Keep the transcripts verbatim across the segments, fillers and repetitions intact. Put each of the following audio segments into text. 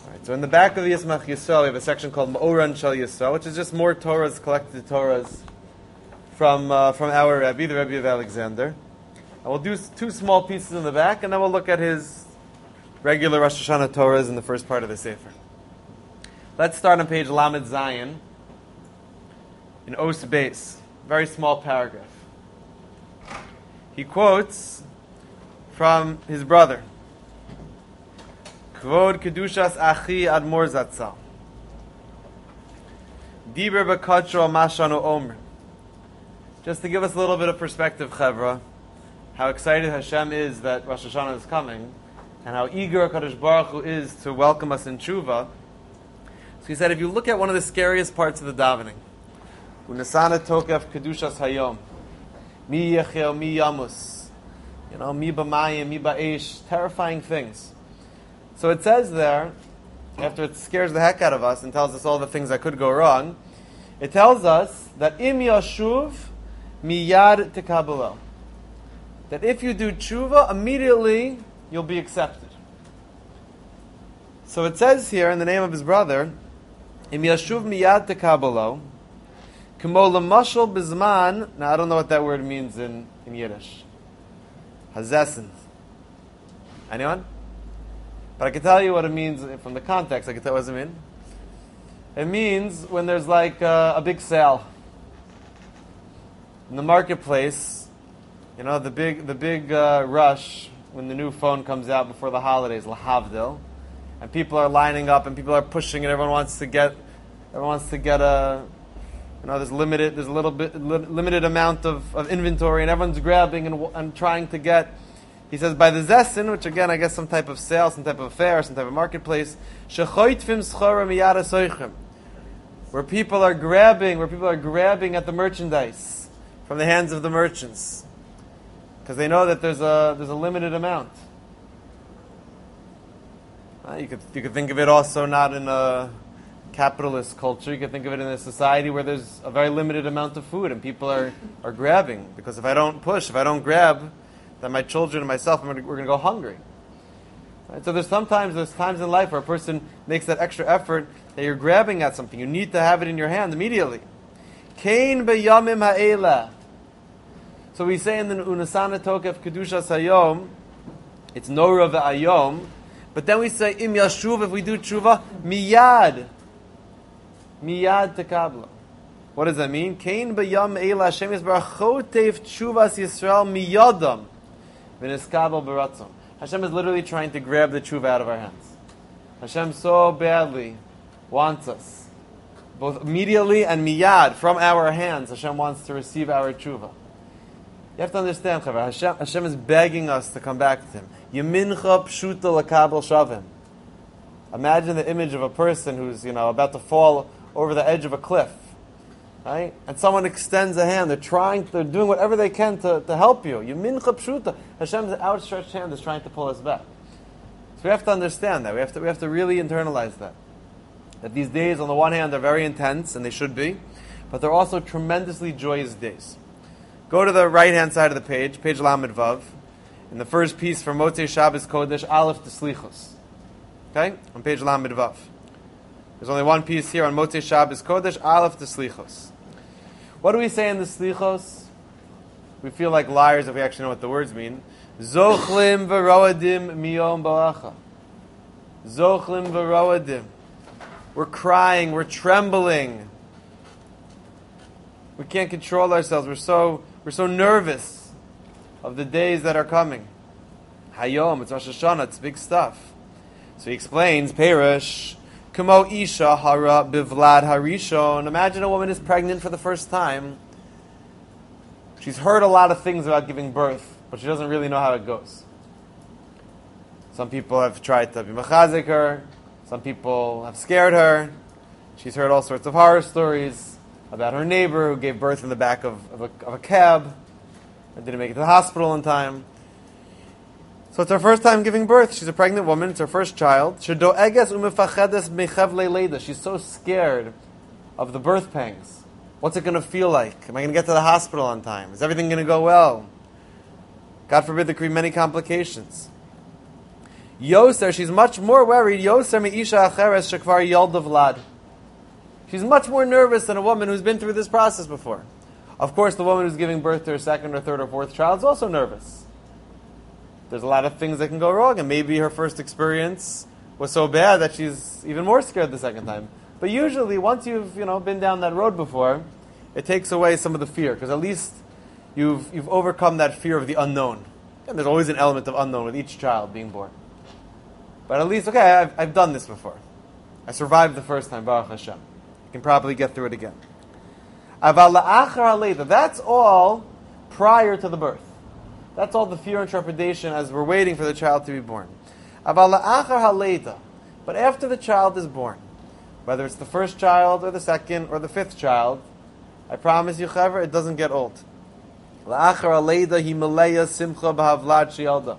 Right, so in the back of the Yismach Yisrael, we have a section called Ma'oran Shal Yisrael, which is just more Torahs, collected Torahs from uh, from our Rebbe, the Rebbe of Alexander. And we'll do two small pieces in the back, and then we'll look at his regular Rosh Hashanah Torahs in the first part of the Sefer. Let's start on page Lamed Zayin, in Os Beis, very small paragraph. He quotes from his brother, Kvod Kedushas Achi Admor Zatzal. Diber B'Katro Mashanu Omer. Just to give us a little bit of perspective, Chevra, how excited Hashem is that Rosh Hashanah is coming, and how eager HaKadosh Baruch Hu is to welcome us in Tshuva. So he said, if you look at one of the scariest parts of the davening, Unesana Tokef Kedushas Hayom, Mi Yechel, Mi Yamus, you know, Mi B'Mayim, Mi Ba'esh, terrifying things. So it says there, after it scares the heck out of us and tells us all the things that could go wrong, it tells us that Im Yashuv Miyad Tekabelo, that if you do tshuva, immediately you'll be accepted. So it says here in the name of his brother, Im Yashuv Miyad Tekabelo, Kemo Lemashal Bizman. Now I don't know what that word means in, in Yiddish. Hazesin. Anyone? But I can tell you what it means from the context. I can tell what does it mean. It means when there's like uh, a big sale in the marketplace. You know, the big the big uh, rush when the new phone comes out before the holidays, lahavdil, and people are lining up and people are pushing and everyone wants to get everyone wants to get a you know there's limited there's a little bit li- limited amount of, of inventory and everyone's grabbing and and trying to get. He says, by the zesin, which again, I guess some type of sale, some type of fair, some type of marketplace, where people are grabbing, where people are grabbing at the merchandise from the hands of the merchants, because they know that there's a there's a limited amount. Uh, you could you could think of it also not in a capitalist culture. You could think of it in a society where there's a very limited amount of food and people are, are grabbing, because if I don't push, if I don't grab, that my children and myself, we're going to go hungry. Right? So there's sometimes, there's times in life where a person makes that extra effort that you're grabbing at something. You need to have it in your hand immediately. Kain beyamim ha'ela. So we say in the Unasana Tokef Kedushas Hayom, it's Nora ve'ayom, but then we say Im Yashuv, if we do tshuva, miyad. Miyad tekabla. What does that mean? Kain beyam eila Hashem yisbarach chotev tshuvas Yisrael miyadam. Hashem is literally trying to grab the tshuva out of our hands. Hashem so badly wants us, both immediately and miyad, from our hands. Hashem wants to receive our tshuva. You have to understand, Chaver, Hashem, Hashem is begging us to come back to Him. Yemincha pshuta lakabel shavim. Imagine the image of a person who's you know about to fall over the edge of a cliff. Right? And someone extends a hand. They're trying, they're doing whatever they can to, to help you. Yemincha pshuta. Hashem's outstretched hand is trying to pull us back. So we have to understand that. We have to we have to really internalize that. That these days, on the one hand, are very intense, and they should be, but they're also tremendously joyous days. Go to the right-hand side of the page, page Lamed Vav, in the first piece from Motzei Shabbos Kodesh, Aleph to Slichos. Okay? On page Lamed Vav. There's only one piece here on Motzei Shabbos Kodesh, Aleph to Slichos. What do we say in the Slichos? We feel like liars if we actually know what the words mean. Zochlim v'roadim miyom balacha. Zochlim v'roadim. We're crying, we're trembling. We can't control ourselves. We're so we're so nervous of the days that are coming. Hayom, it's Rosh Hashanah, it's big stuff. So he explains, Perish, Kamo Isha Hara Bivlad Harishon. Imagine a woman is pregnant for the first time. She's heard a lot of things about giving birth, but she doesn't really know how it goes. Some people have tried to be mechazik her. Some people have scared her. She's heard all sorts of horror stories about her neighbor who gave birth in the back of, of, a, of a cab and didn't make it to the hospital in time. So it's her first time giving birth. She's a pregnant woman. It's her first child. She's so scared of the birth pangs. What's it going to feel like? Am I going to get to the hospital on time? Is everything going to go well? God forbid there could be many complications. Yoser, she's much more worried. Yoser me'isha acheres shekvar yalda vlad. She's much more nervous than a woman who's been through this process before. Of course, the woman who's giving birth to her second or third or fourth child is also nervous. There's a lot of things that can go wrong, and maybe her first experience was so bad that she's even more scared the second time. But usually, once you've you know been down that road before, it takes away some of the fear, because at least you've you've overcome that fear of the unknown. And there's always an element of unknown with each child being born. But at least, okay, I've, I've done this before. I survived the first time, Baruch Hashem. I can probably get through it again. Aval la'achar haleida, that's all prior to the birth. That's all the fear and trepidation as we're waiting for the child to be born. Aval la'achar haleida, but after the child is born, whether it's the first child or the second or the fifth child, I promise you, Chaver, it doesn't get old. La'achar haleida hi meleya simcha b'havlad sheyalda.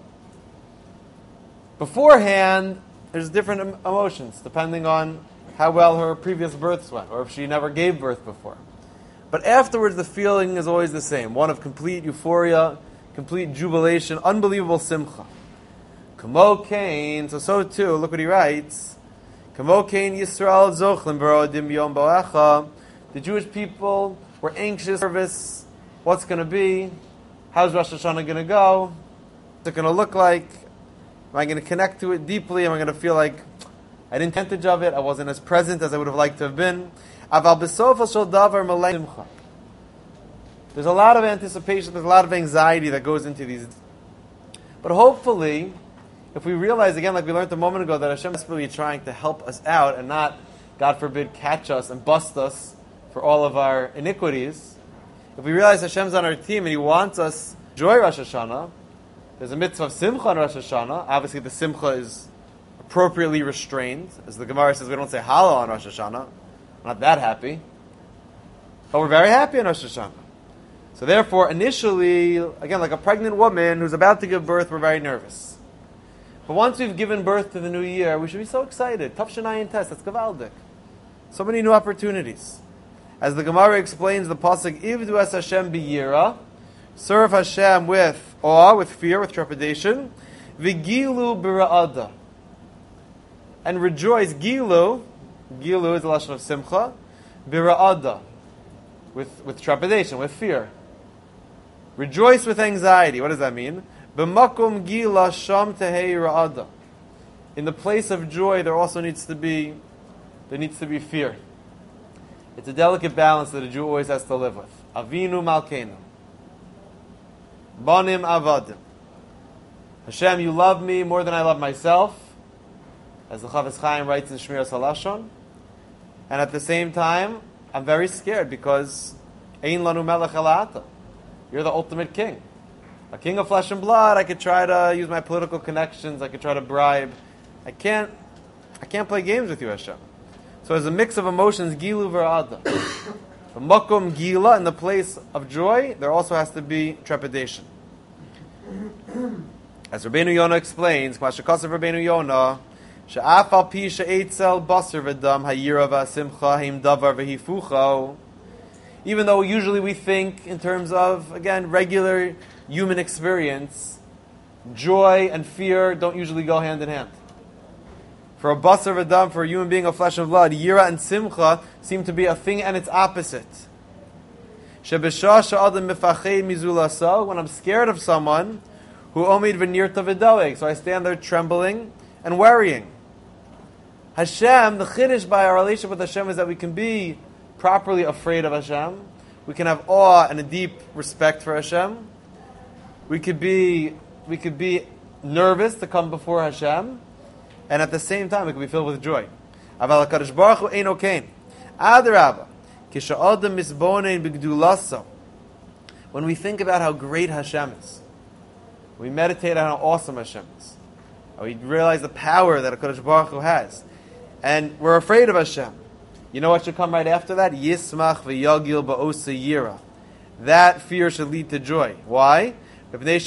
Beforehand, there's different em- emotions depending on how well her previous births went, or if she never gave birth before. But afterwards, the feeling is always the same, one of complete euphoria, complete jubilation, unbelievable simcha. Kamo kain, so so too, look what he writes. Kamo kain Yisrael zochlim b'rodim yom bo'echa. The Jewish people were anxious, nervous. What's going to be? How's Rosh Hashanah going to go? What's it going to look like? Am I going to connect to it deeply? Am I going to feel like I didn't take advantage of it? I wasn't as present as I would have liked to have been. There's a lot of anticipation, there's a lot of anxiety that goes into these. But hopefully, if we realize, again, like we learned a moment ago, that Hashem is really trying to help us out and not, God forbid, catch us and bust us for all of our iniquities. If we realize Hashem's on our team and He wants us to enjoy Rosh Hashanah, there's a mitzvah of simcha on Rosh Hashanah. Obviously, the simcha is appropriately restrained. As the Gemara says, we don't say Hallel on Rosh Hashanah. We're not that happy. But we're very happy on Rosh Hashanah. So therefore, initially, again, like a pregnant woman who's about to give birth, we're very nervous. But once we've given birth to the new year, we should be so excited. Tav Shanayin Tes, that's Gavaldik. So many new opportunities. As the Gemara explains, the pasuk, Ivdu es Hashem biyira, serve Hashem with awe, with fear, with trepidation, Vigilu bira'ada, and rejoice. Gilu, Gilu is the lashon of simcha, bira'ada, with with trepidation, with fear. Rejoice with anxiety. What does that mean? B'makom gila sham tehei ra'ada. In the place of joy, there also needs to be there needs to be fear. It's a delicate balance that a Jew always has to live with. Avinu malkeinu, banim avadim. Hashem, you love me more than I love myself, as the Chavetz Chaim writes in Shmiras Halashon. And at the same time, I'm very scared because Ein lanu melech elata. You're the ultimate king. A king of flesh and blood, I could try to use my political connections, I could try to bribe. I can't I can't play games with you, Hashem. So there's a mix of emotions, gilu v'ra'ada. The makom gila, in the place of joy, there also has to be trepidation. As Rabbeinu Yonah explains, K'mashakasav Rabbeinu Yonah, she'af al pi she'etzel basar v'dam ha'yira v'asimcha him davar v'hifucho. Even though usually we think in terms of, again, regular human experience, joy and fear don't usually go hand in hand. For a basar v'dam, for a human being of flesh and blood, yira and simcha seem to be a thing and its opposite. Shebeshah she'adam mifachei mizulasa, when I'm scared of someone, who omid v'nirta v'doeg, so I stand there trembling and worrying. Hashem, the chiddush by our relationship with Hashem is that we can be properly afraid of Hashem. We can have awe and a deep respect for Hashem. We could be we could be nervous to come before Hashem, and at the same time we could be filled with joy. Aval HaKadosh Baruch Hu eino kein. Adarabba, kisha'adam misbonein b'gdulaso. When we think about how great Hashem is, we meditate on how awesome Hashem is, and we realize the power that HaKadosh Baruch Hu has, and we're afraid of Hashem. You know what should come right after that? Yismach v'yagil ba'osa yira. That fear should lead to joy. Why? Because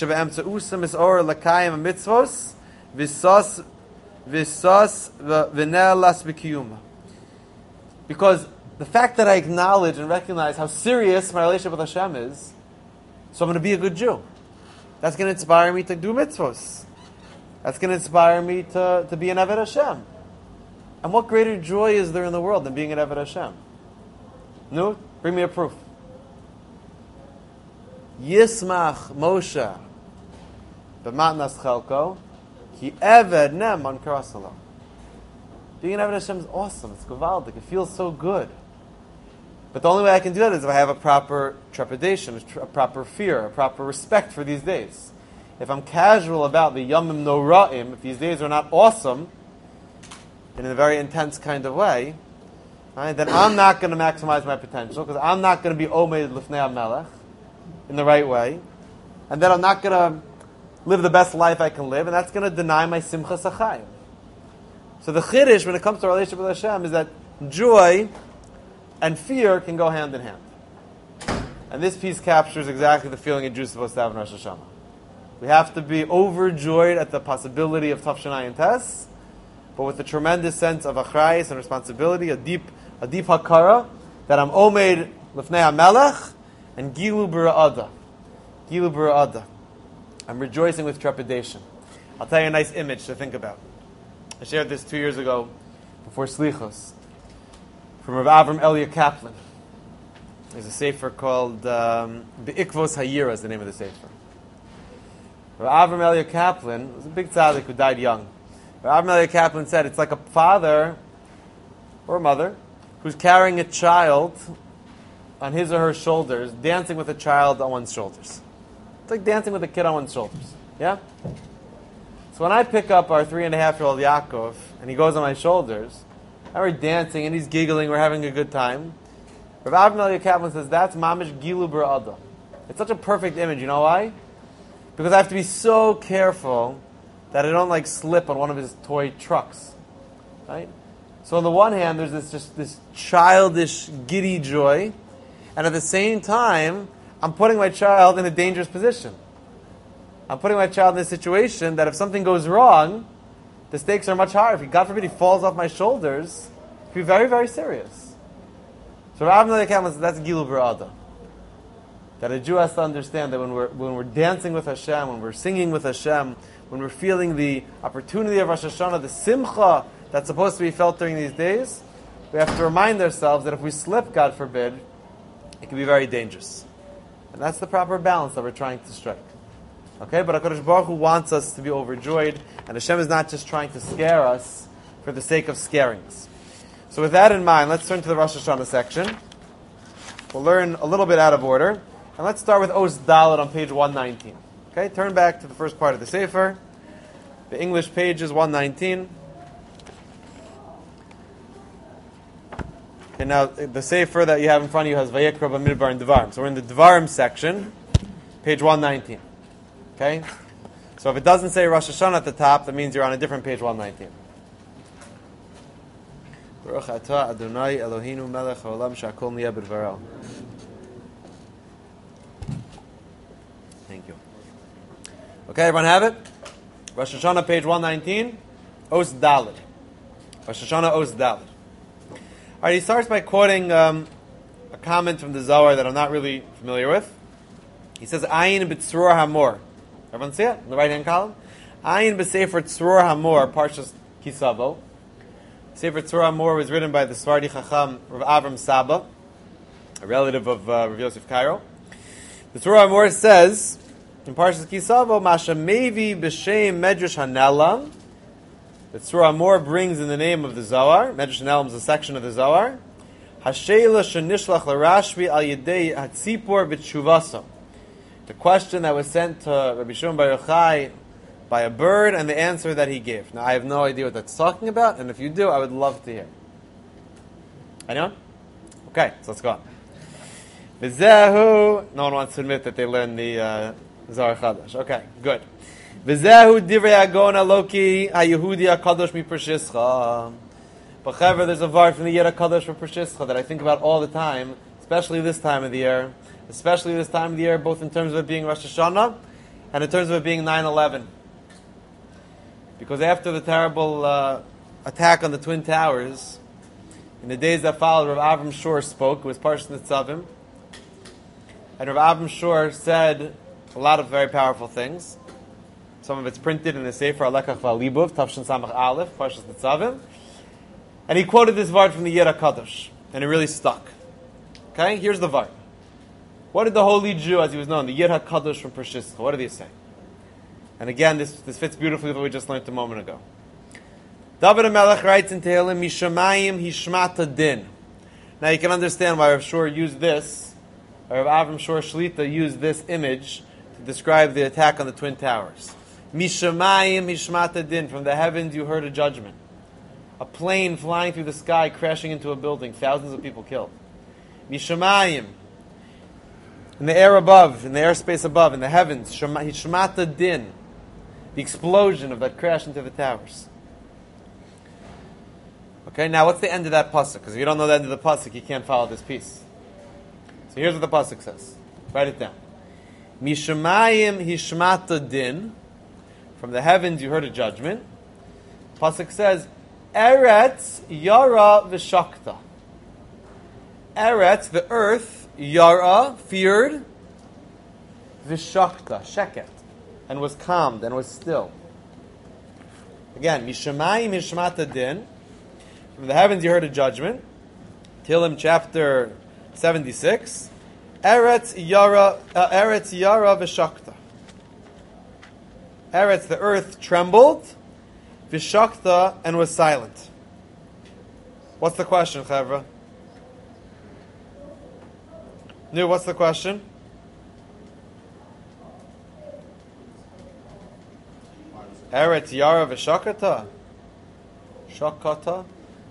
the fact that I acknowledge and recognize how serious my relationship with Hashem is, so I'm going to be a good Jew. That's going to inspire me to do mitzvos. That's going to inspire me to, to be an Eved Hashem. And what greater joy is there in the world than being an Eved Hashem? No? Bring me a proof. Yismach Moshe b'matnas chelko ki Eved ne'eman karasalo. Being an Eved Hashem is awesome. It's gewaldic. It feels so good. But the only way I can do that is if I have a proper trepidation, a proper fear, a proper respect for these days. If I'm casual about the Yomim Noraim, if these days are not awesome, in a very intense kind of way, right, then I'm not going to maximize my potential, because I'm not going to be Omed Lifnei HaMelech in the right way, and then I'm not going to live the best life I can live, and that's going to deny my Simchas HaChaim. So the Chiddush, when it comes to our relationship with Hashem, is that joy and fear can go hand in hand. And this piece captures exactly the feeling a Jew is supposed to have in Rosh Hashanah. We have to be overjoyed at the possibility of Tafshin Ayin Tes, but with a tremendous sense of achrayus and responsibility, a deep, a deep hakara that I'm omed lifnei HaMelech and gilu b'ra'ada. Gilu b'ra'ada. I'm rejoicing with trepidation. I'll tell you a nice image to think about. I shared this two years ago before Slichos from Rav Avram Elia Kaplan. There's a sefer called um, Be'ikvos Hayira is the name of the sefer. Rav Avram Elia Kaplan was a big tzaddik who died young. Rav Avram Elia Kaplan said it's like a father or a mother who's carrying a child on his or her shoulders, dancing with a child on one's shoulders. It's like dancing with a kid on one's shoulders. Yeah? So when I pick up our three and a half year old Yaakov and he goes on my shoulders, and we're dancing and he's giggling, we're having a good time, Rav Avram Elia Kaplan says that's mamish gilu b'ra'ada. It's such a perfect image. You know why? Because I have to be so careful that I don't like slip on one of his toy trucks, right? So on the one hand, there's this just this childish, giddy joy, and at the same time, I'm putting my child in a dangerous position. I'm putting my child in a situation that if something goes wrong, the stakes are much higher. If he, God forbid, he falls off my shoulders, it could be very, very serious. So Rav Avram Elia says that's Gilu B'ra'ada. That a Jew has to understand that when we're when we're dancing with Hashem, when we're singing with Hashem, when we're feeling the opportunity of Rosh Hashanah, the simcha that's supposed to be felt during these days, we have to remind ourselves that if we slip, God forbid, it can be very dangerous. And that's the proper balance that we're trying to strike. Okay, but HaKadosh Baruch Hu wants us to be overjoyed, and Hashem is not just trying to scare us for the sake of scaring us. So with that in mind, let's turn to the Rosh Hashanah section. We'll learn a little bit out of order, and let's start with Os Dalet on page one nineteen. Okay, turn back to the first part of the Sefer. The English page is one nineteen. Okay, now the Sefer that you have in front of you has Vayikra B'Midbar and Devarim. So we're in the Devarim section, page one nineteen. Okay? So if it doesn't say Rosh Hashanah at the top, that means you're on a different page, one nineteen. Baruch atah Adonai Eloheinu melech haolam she'akol niyeh b'dvaro. Thank you. Okay, everyone have it? Rosh Hashanah, page one nineteen. Os Dalet. Rosh Hashanah, Os Dalet. All right, he starts by quoting um, a comment from the Zohar that I'm not really familiar with. He says, Ayin b'tzror hamor. Everyone see it? In the right-hand column? Ayin b'sefer tzror hamor, Parshas Kisavo. Sefer Tzror Hamor was written by the Sfardi Chacham Rav Avram Saba, a relative of uh, Rav Yosef Cairo. The Tzror Hamor says, in Parshas Kisavo, Masha Mevi b'shem Medrash Hanelam. The Tzror Hamor brings in the name of the Zohar. Medrash Hanelam is a section of the Zohar. Hasheila shenishlach l'Rashbi al yedei hatzipor b'tshuvasa. The question that was sent to Rabbi Shimon Bar Yochai by a bird, and the answer that he gave. Now, I have no idea what that's talking about, and if you do, I would love to hear. Anyone? Okay, so let's go on. V'zehu, no one wants to admit that they learned the uh, Zohar Chadash. Okay, good. V'zehu divrei agona loki ha-Yehudi HaKadosh mi-Pershischa. But however, there's a vart from the Yid HaKadosh for Pershischa that I think about all the time, especially this time of the year, especially this time of the year, both in terms of it being Rosh Hashanah and in terms of it being nine eleven. Because after the terrible uh, attack on the Twin Towers, in the days that followed, Rav Avram Shor spoke. It was Parshas Nitzavim. And Rav Avram Shor said a lot of very powerful things. Some of it's printed in the Sefer Alekach V'Alibuv, Tavshin Samach Aleph, Parshas Nitzavim. And he quoted this Vart from the Yid HaKadosh, and it really stuck. Okay, here's the Vart. What did the holy Jew, as he was known, the Yid HaKadosh from Pershischa, what did he say? And again, this, this fits beautifully with what we just learned a moment ago. David HaMelech writes in Tehillim, Mishamayim Hishmata Din. Now you can understand why Rav Shor used this, or Rav Avram Shor Shlita used this image to describe the attack on the Twin Towers. Mishamayim Hishmata Din. From the heavens you heard a judgment. A plane flying through the sky, crashing into a building, thousands of people killed. Mishamayim. In the air above, in the airspace above, in the heavens, Hishmata Din. The explosion of that crash into the towers. Okay, now what's the end of that pasuk? Because if you don't know the end of the pasuk, you can't follow this piece. So here's what the pasuk says. Write it down. Mishamayim hishmata din. From the heavens you heard a judgment. Pasuk says, Eretz yara v'shakta. Eretz, the earth, yara, feared, v'shakta, sheket, and was calmed and was still. Again, Mishamayim hishmata din. From the heavens you heard a judgment. Tehillim chapter seventy-six. Eretz yara, uh, Eretz yara v'shakta. Eretz, the earth, trembled, v'shakta, and was silent. What's the question, Chavra? Nu, what's the question? Eretz yara v'shakata? Shakata?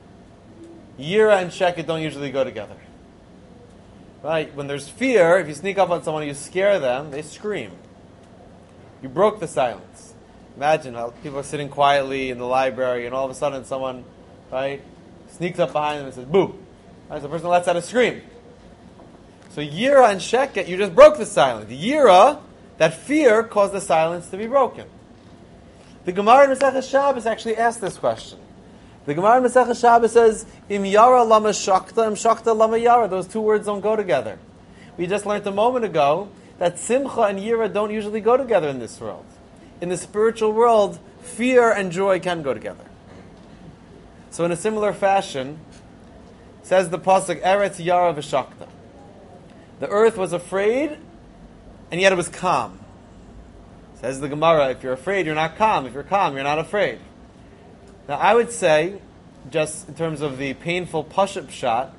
Yira and sheket don't usually go together. Right? When there's fear, if you sneak up on someone, you scare them, they scream. You broke the silence. Imagine how people are sitting quietly in the library and all of a sudden someone, right, sneaks up behind them and says, boo. Right? So the person lets out a scream. So Yira and sheket, you just broke the silence. Yira, that fear, caused the silence to be broken. The Gemara in Masechah Shabbos actually asked this question. The Gemara in Masechah Shabbos says, Im yara lama shakta, im shakta lama yara. Those two words don't go together. We just learned a moment ago that simcha and yira don't usually go together in this world. In the spiritual world, fear and joy can go together. So in a similar fashion, says the pasuk, Eretz yara v'shakta. The earth was afraid, and yet it was calm. Says the Gemara, if you're afraid, you're not calm. If you're calm, you're not afraid. Now, I would say, just in terms of the painful push-up shot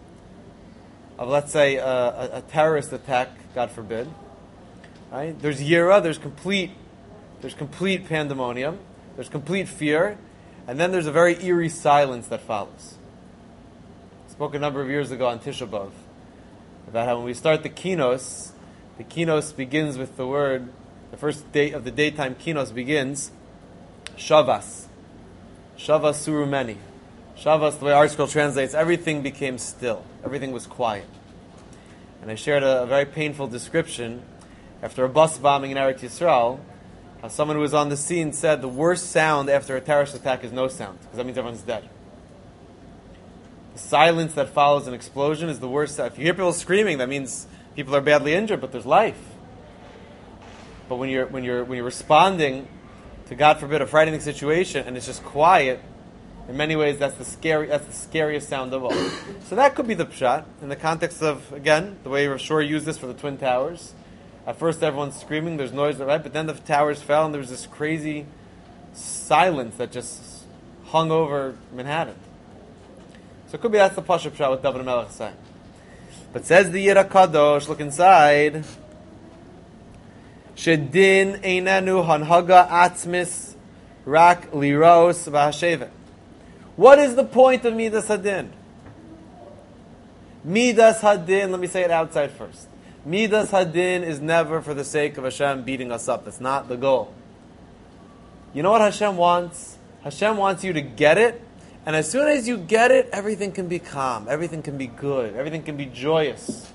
of, let's say, a, a, a terrorist attack, God forbid, right? There's yira, there's complete, there's complete pandemonium, there's complete fear, and then there's a very eerie silence that follows. I spoke a number of years ago on Tisha B'Av about how when we start the kinos, the kinos begins with the word, the first day of the daytime kinos begins, Shavas. Shavas surumeni. Shavas, the way our scroll translates, everything became still. Everything was quiet. And I shared a, a very painful description after a bus bombing in Eretz Yisrael, how someone who was on the scene said the worst sound after a terrorist attack is no sound, because that means everyone's dead. The silence that follows an explosion is the worst sound. If you hear people screaming, that means people are badly injured, but there's life. But when you're when you're when you're responding to, God forbid, a frightening situation, and it's just quiet, in many ways, that's the scary, that's the scariest sound of all. So that could be the pshat, in the context of, again, the way Rav Shor used this for the Twin Towers. At first, everyone's screaming, there's noise, right? But then the towers fell, and there was this crazy silence that just hung over Manhattan. So it could be that's the Pasha pshat with David HaMelech saying. But says the Yid HaKadosh, look inside, Shedin einenu hanhaga atzmis rak liros v'hashevet. What is the point of Midas Hadin? Midas Hadin, let me say it outside first. Midas Hadin is never for the sake of Hashem beating us up. That's not the goal. You know what Hashem wants? Hashem wants you to get it, and as soon as you get it, everything can be calm, everything can be good, everything can be joyous.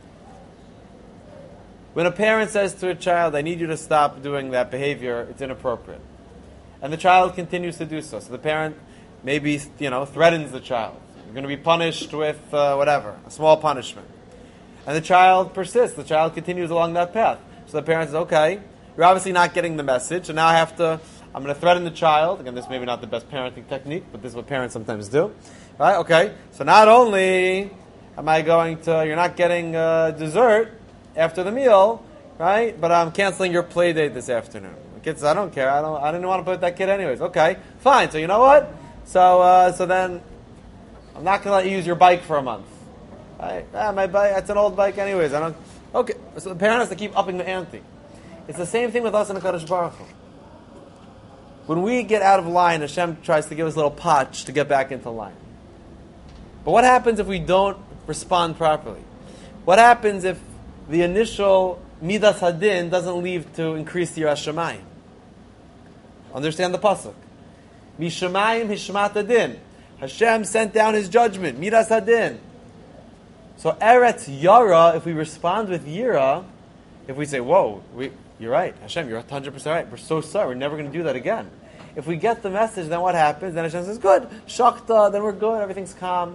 When a parent says to a child, I need you to stop doing that behavior, it's inappropriate. And the child continues to do so. So the parent maybe, you know, threatens the child. You're going to be punished with uh, whatever, a small punishment. And the child persists. The child continues along that path. So the parent says, okay, You're obviously not getting the message, and now I have to, I'm going to threaten the child. Again, this may be not the best parenting technique, but this is what parents sometimes do. Right? Okay. So not only am I going to, you're not getting uh, dessert after the meal, right? But I'm canceling your play date this afternoon. The kid says, I don't care. I don't. I didn't want to play with that kid anyways. Okay, fine. So you know what? So uh, so then I'm not going to let you use your bike for a month. Right? Ah, my bike. That's an old bike anyways. I don't. Okay. So the parent has to keep upping the ante. It's the same thing with us in the Kadosh Baruch Hu. When we get out of line, Hashem tries to give us a little potch to get back into line. But what happens if we don't respond properly? What happens if the initial Midas Hadin doesn't lead to increase the Yiras Shamayim? Understand the pasuk. Mishamayim Hishmat Hadin. Hashem sent down His judgment. Midas Hadin. So Eretz Yara, if we respond with Yira, if we say, whoa, we, you're right, Hashem, you're one hundred percent right. We're so sorry. We're never going to do that again. If we get the message, then what happens? Then Hashem says, good, Shakta, then we're good, everything's calm.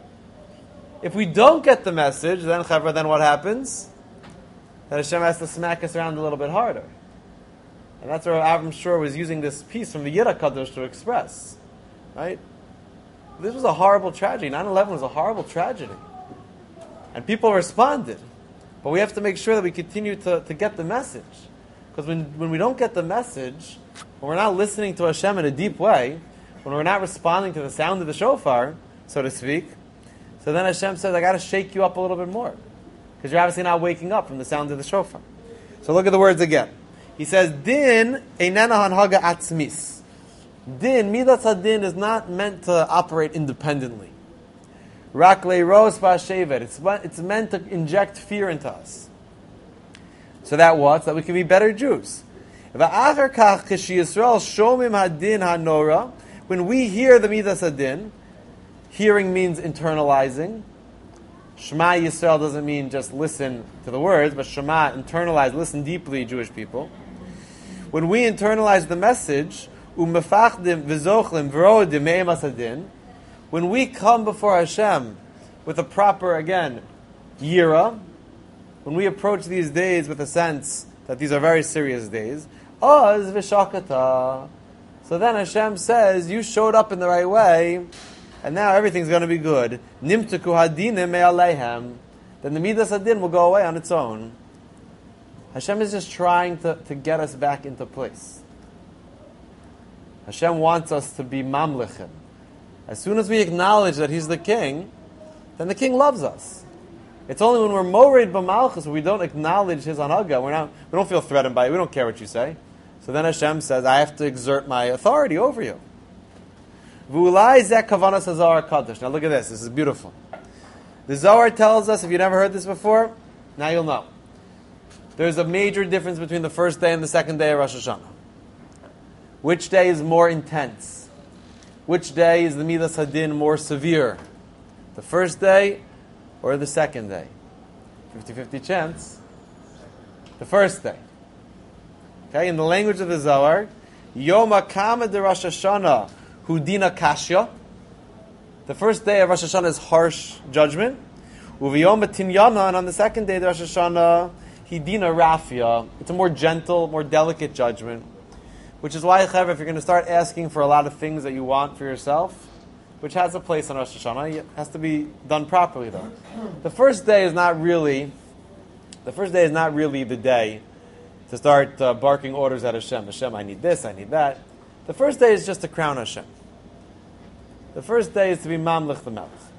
If we don't get the message, then Chavra, then what happens? Then Hashem has to smack us around a little bit harder. And that's where Avram Shur was using this piece from the Yira Kadosh to express. Right? This was a horrible tragedy. nine eleven was a horrible tragedy. And people responded. But we have to make sure that we continue to, to get the message. Because when, when we don't get the message, when we're not listening to Hashem in a deep way, when we're not responding to the sound of the shofar, so to speak, so then Hashem says, I got to shake you up a little bit more. Because you're obviously not waking up from the sound of the shofar. So look at the words again. He says, Din einena hanhaga atzmis. Din, midas hadin, is not meant to operate independently. Rak leiros ba'shevet. It's it's meant to inject fear into us. So that what? So that we can be better Jews. V'achar kach kishi Yisrael shomim hadin hanora. When we hear the midas hadin, hearing means internalizing. Shema Yisrael doesn't mean just listen to the words, but Shema, internalize, listen deeply, Jewish people. When we internalize the message, umefachdim v'zochlim v'rodim me'emas hadin, when we come before Hashem with a proper, again, yira, when we approach these days with a sense that these are very serious days, oz v'shakata. So then Hashem says, you showed up in the right way, and now everything's going to be good. Nimtuku hadinim me'aleihem. Then the midas hadin will go away on its own. Hashem is just trying to, to get us back into place. Hashem wants us to be mamlechim. As soon as we acknowledge that He's the King, then the King loves us. It's only when we're mored b'malchus, when we don't acknowledge His anhaga, we're not, we don't feel threatened by it, we don't care what you say. So then Hashem says, I have to exert my authority over you. V'ulai zeh kavanas haZohar Kadosh. Now look at this, this is beautiful. The Zohar tells us, if you never heard this before, now you'll know. There's a major difference between the first day and the second day of Rosh Hashanah. Which day is more intense? Which day is the Midas Hadin more severe? The first day or the second day? fifty-fifty chance. The first day. Okay, in the language of the Zohar, Yom HaKama de Rosh Hashanah Hudina Kashya. The first day of Rosh Hashanah is harsh judgment. Uviyom Tinyana, and on the second day of Rosh Hashanah, Hidina Rafia. It's a more gentle, more delicate judgment. Which is why, Chaver, if you're going to start asking for a lot of things that you want for yourself, which has a place on Rosh Hashanah, it has to be done properly, though. The first day is not really, the first day is not really the day to start uh, barking orders at Hashem. Hashem, I need this, I need that. The first day is just to crown Hashem. The first day is to be mamlich the mouth.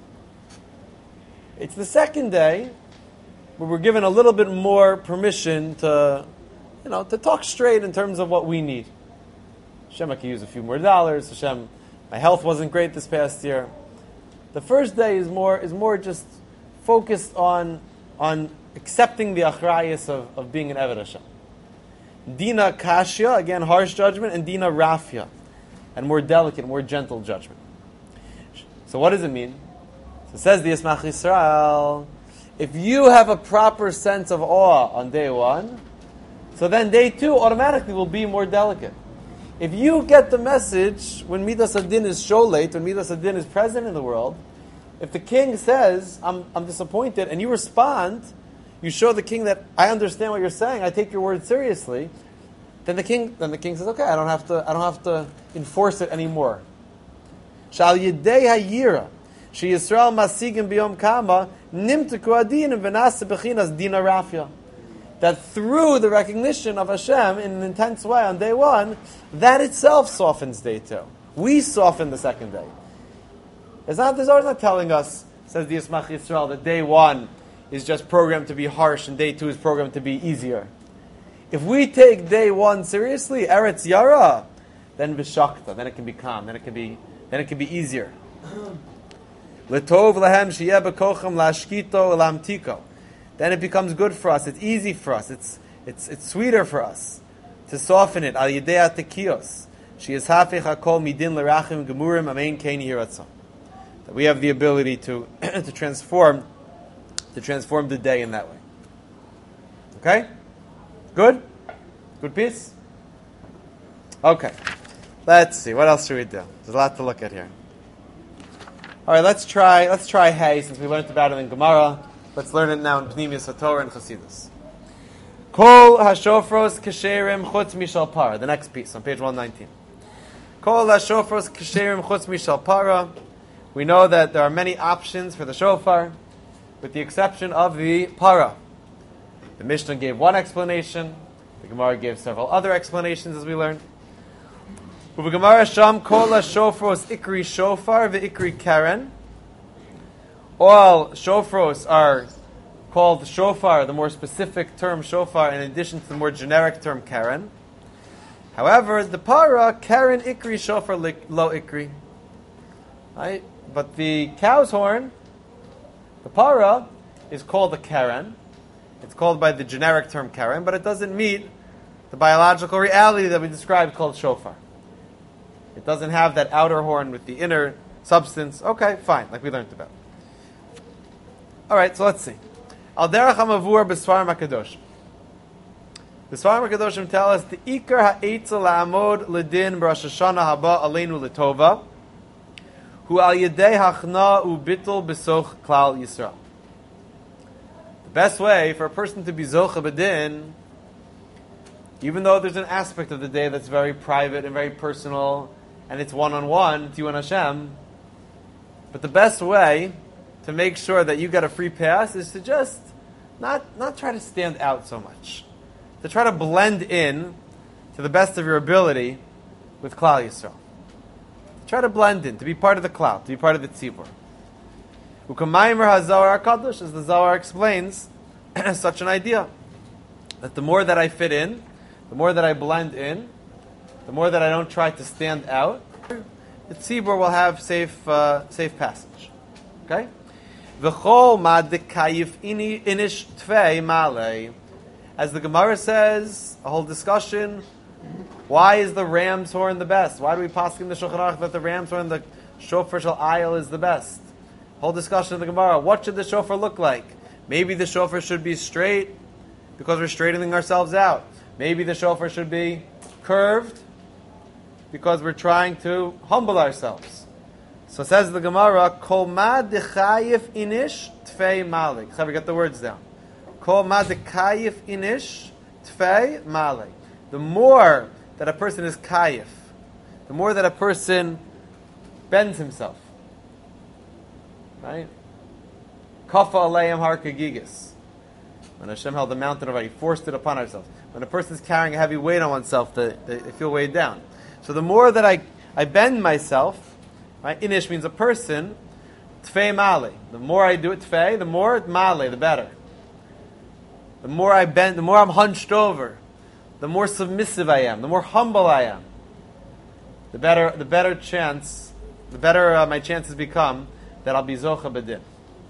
It's the second day where we're given a little bit more permission to, you know, to talk straight in terms of what we need. Hashem, I can use a few more dollars. Hashem, my health wasn't great this past year. The first day is more is more just focused on on accepting the achrayus of, of being an Eved Hashem. Dina Kashya, again harsh judgment, and Dina Rafya, and more delicate, more gentle judgment. So what does it mean? So it says the Yismach Yisrael, if you have a proper sense of awe on day one, so then day two automatically will be more delicate. If you get the message when Midas Hadin is sholeit, when Midas Hadin is present in the world, if the king says, I'm, I'm disappointed, and you respond, you show the king that I understand what you're saying, I take your word seriously, then the king then the king says, okay, I don't have to I don't have to enforce it anymore. Shal yidei hayira, she Yisrael masigim biyom kama nimteku adin v'nase bechinas dina rafia. That through the recognition of Hashem in an intense way on day one, that itself softens day two. We soften the second day. It's not, the Zohar is not telling us, says the Yismach Yisrael, that day one is just programmed to be harsh and day two is programmed to be easier. If we take day one seriously, Eretz Yara, then Vishakta, then it can be calm, then it can be, then it can be easier. L'tov lahem sheyeh b'kochem lashkito lamtiko. Then it becomes good for us. It's easy for us. It's it's it's sweeter for us to soften it. Al yidei atekiyos. She is hafech hakol midin lerachim gemurim amein kein yiratzon. That we have the ability to to transform to transform the day in that way. Okay? Good? Good piece? Okay. Let's see. What else should we do? There's a lot to look at here. All right, let's try let's try Hay, since we learned about it in Gemara. Let's learn it now in Pnimius HaTorah and Chassidus. Kol hashofros kasherim chutz mishal para. The next piece on page one nineteen. Kol hashofros kasherim chutz mishal para. We know that there are many options for the shofar, with the exception of the para. The Mishnah gave one explanation. The Gemara gave several other explanations, as we learned. Uva Gemara sham kol hashofros ikri shofar ve'ikri karen. All shofros are called shofar, the more specific term shofar, in addition to the more generic term karen. However, the para, karen ikri shofar lo ikri. Right? But the cow's horn, the para, is called a karen. It's called by the generic term karen, but it doesn't meet the biological reality that we described called shofar. It doesn't have that outer horn with the inner substance. Okay, fine, like we learned about. All right, so let's see. Al derech hamavur b'sfarim hakadoshim. The Sfarim hakadoshim tell us the ikar ha'etzel la'amod ledin b'Rosh Hashanah haba aleinu letova hu al yedei hachna u'bittul b'soch klal Yisrael. The best way for a person to be zocha b'din, even though there's an aspect of the day that's very private and very personal, and it's one-on-one, it's you and Hashem, but the best way to make sure that you get a free pass is to just not not try to stand out so much. To try to blend in to the best of your ability with Klal Yisrael. To try to blend in, to be part of the Klal, to be part of the Tzibur. Ukamaymer HaZohar HaKadosh, as the Zohar explains, such an idea. That the more that I fit in, the more that I blend in, the more that I don't try to stand out, the Tzibur will have safe uh, safe passage. Okay? V'chol ma dekayif inish tvei malei. As the Gemara says, a whole discussion, why is the ram's horn the best? Why do we paskin the Shulchan Aruch that the ram's horn, the shofar shel ayil, is the best? Whole discussion of the Gemara. What should the shofar look like? Maybe the shofar should be straight because we're straightening ourselves out. Maybe the shofar should be curved because we're trying to humble ourselves. So says the Gemara, Kol ma dechayif inish tfei malik. Have we got the words down? Kol ma dekayif inish tfei malik. The more that a person is kayif, the more that a person bends himself. Right? Kafa aleim har kegigis. When Hashem held the mountain over, He forced it upon ourselves. When a person is carrying a heavy weight on oneself, they, they, they feel weighed down. So the more that I, I bend myself, right? Inish means a person. Tfei male. The more I do it tfei, the more male, the better. The more I bend, the more I'm hunched over, the more submissive I am, the more humble I am, the better, the better chance, the better uh, my chances become that I'll be zocha b'din.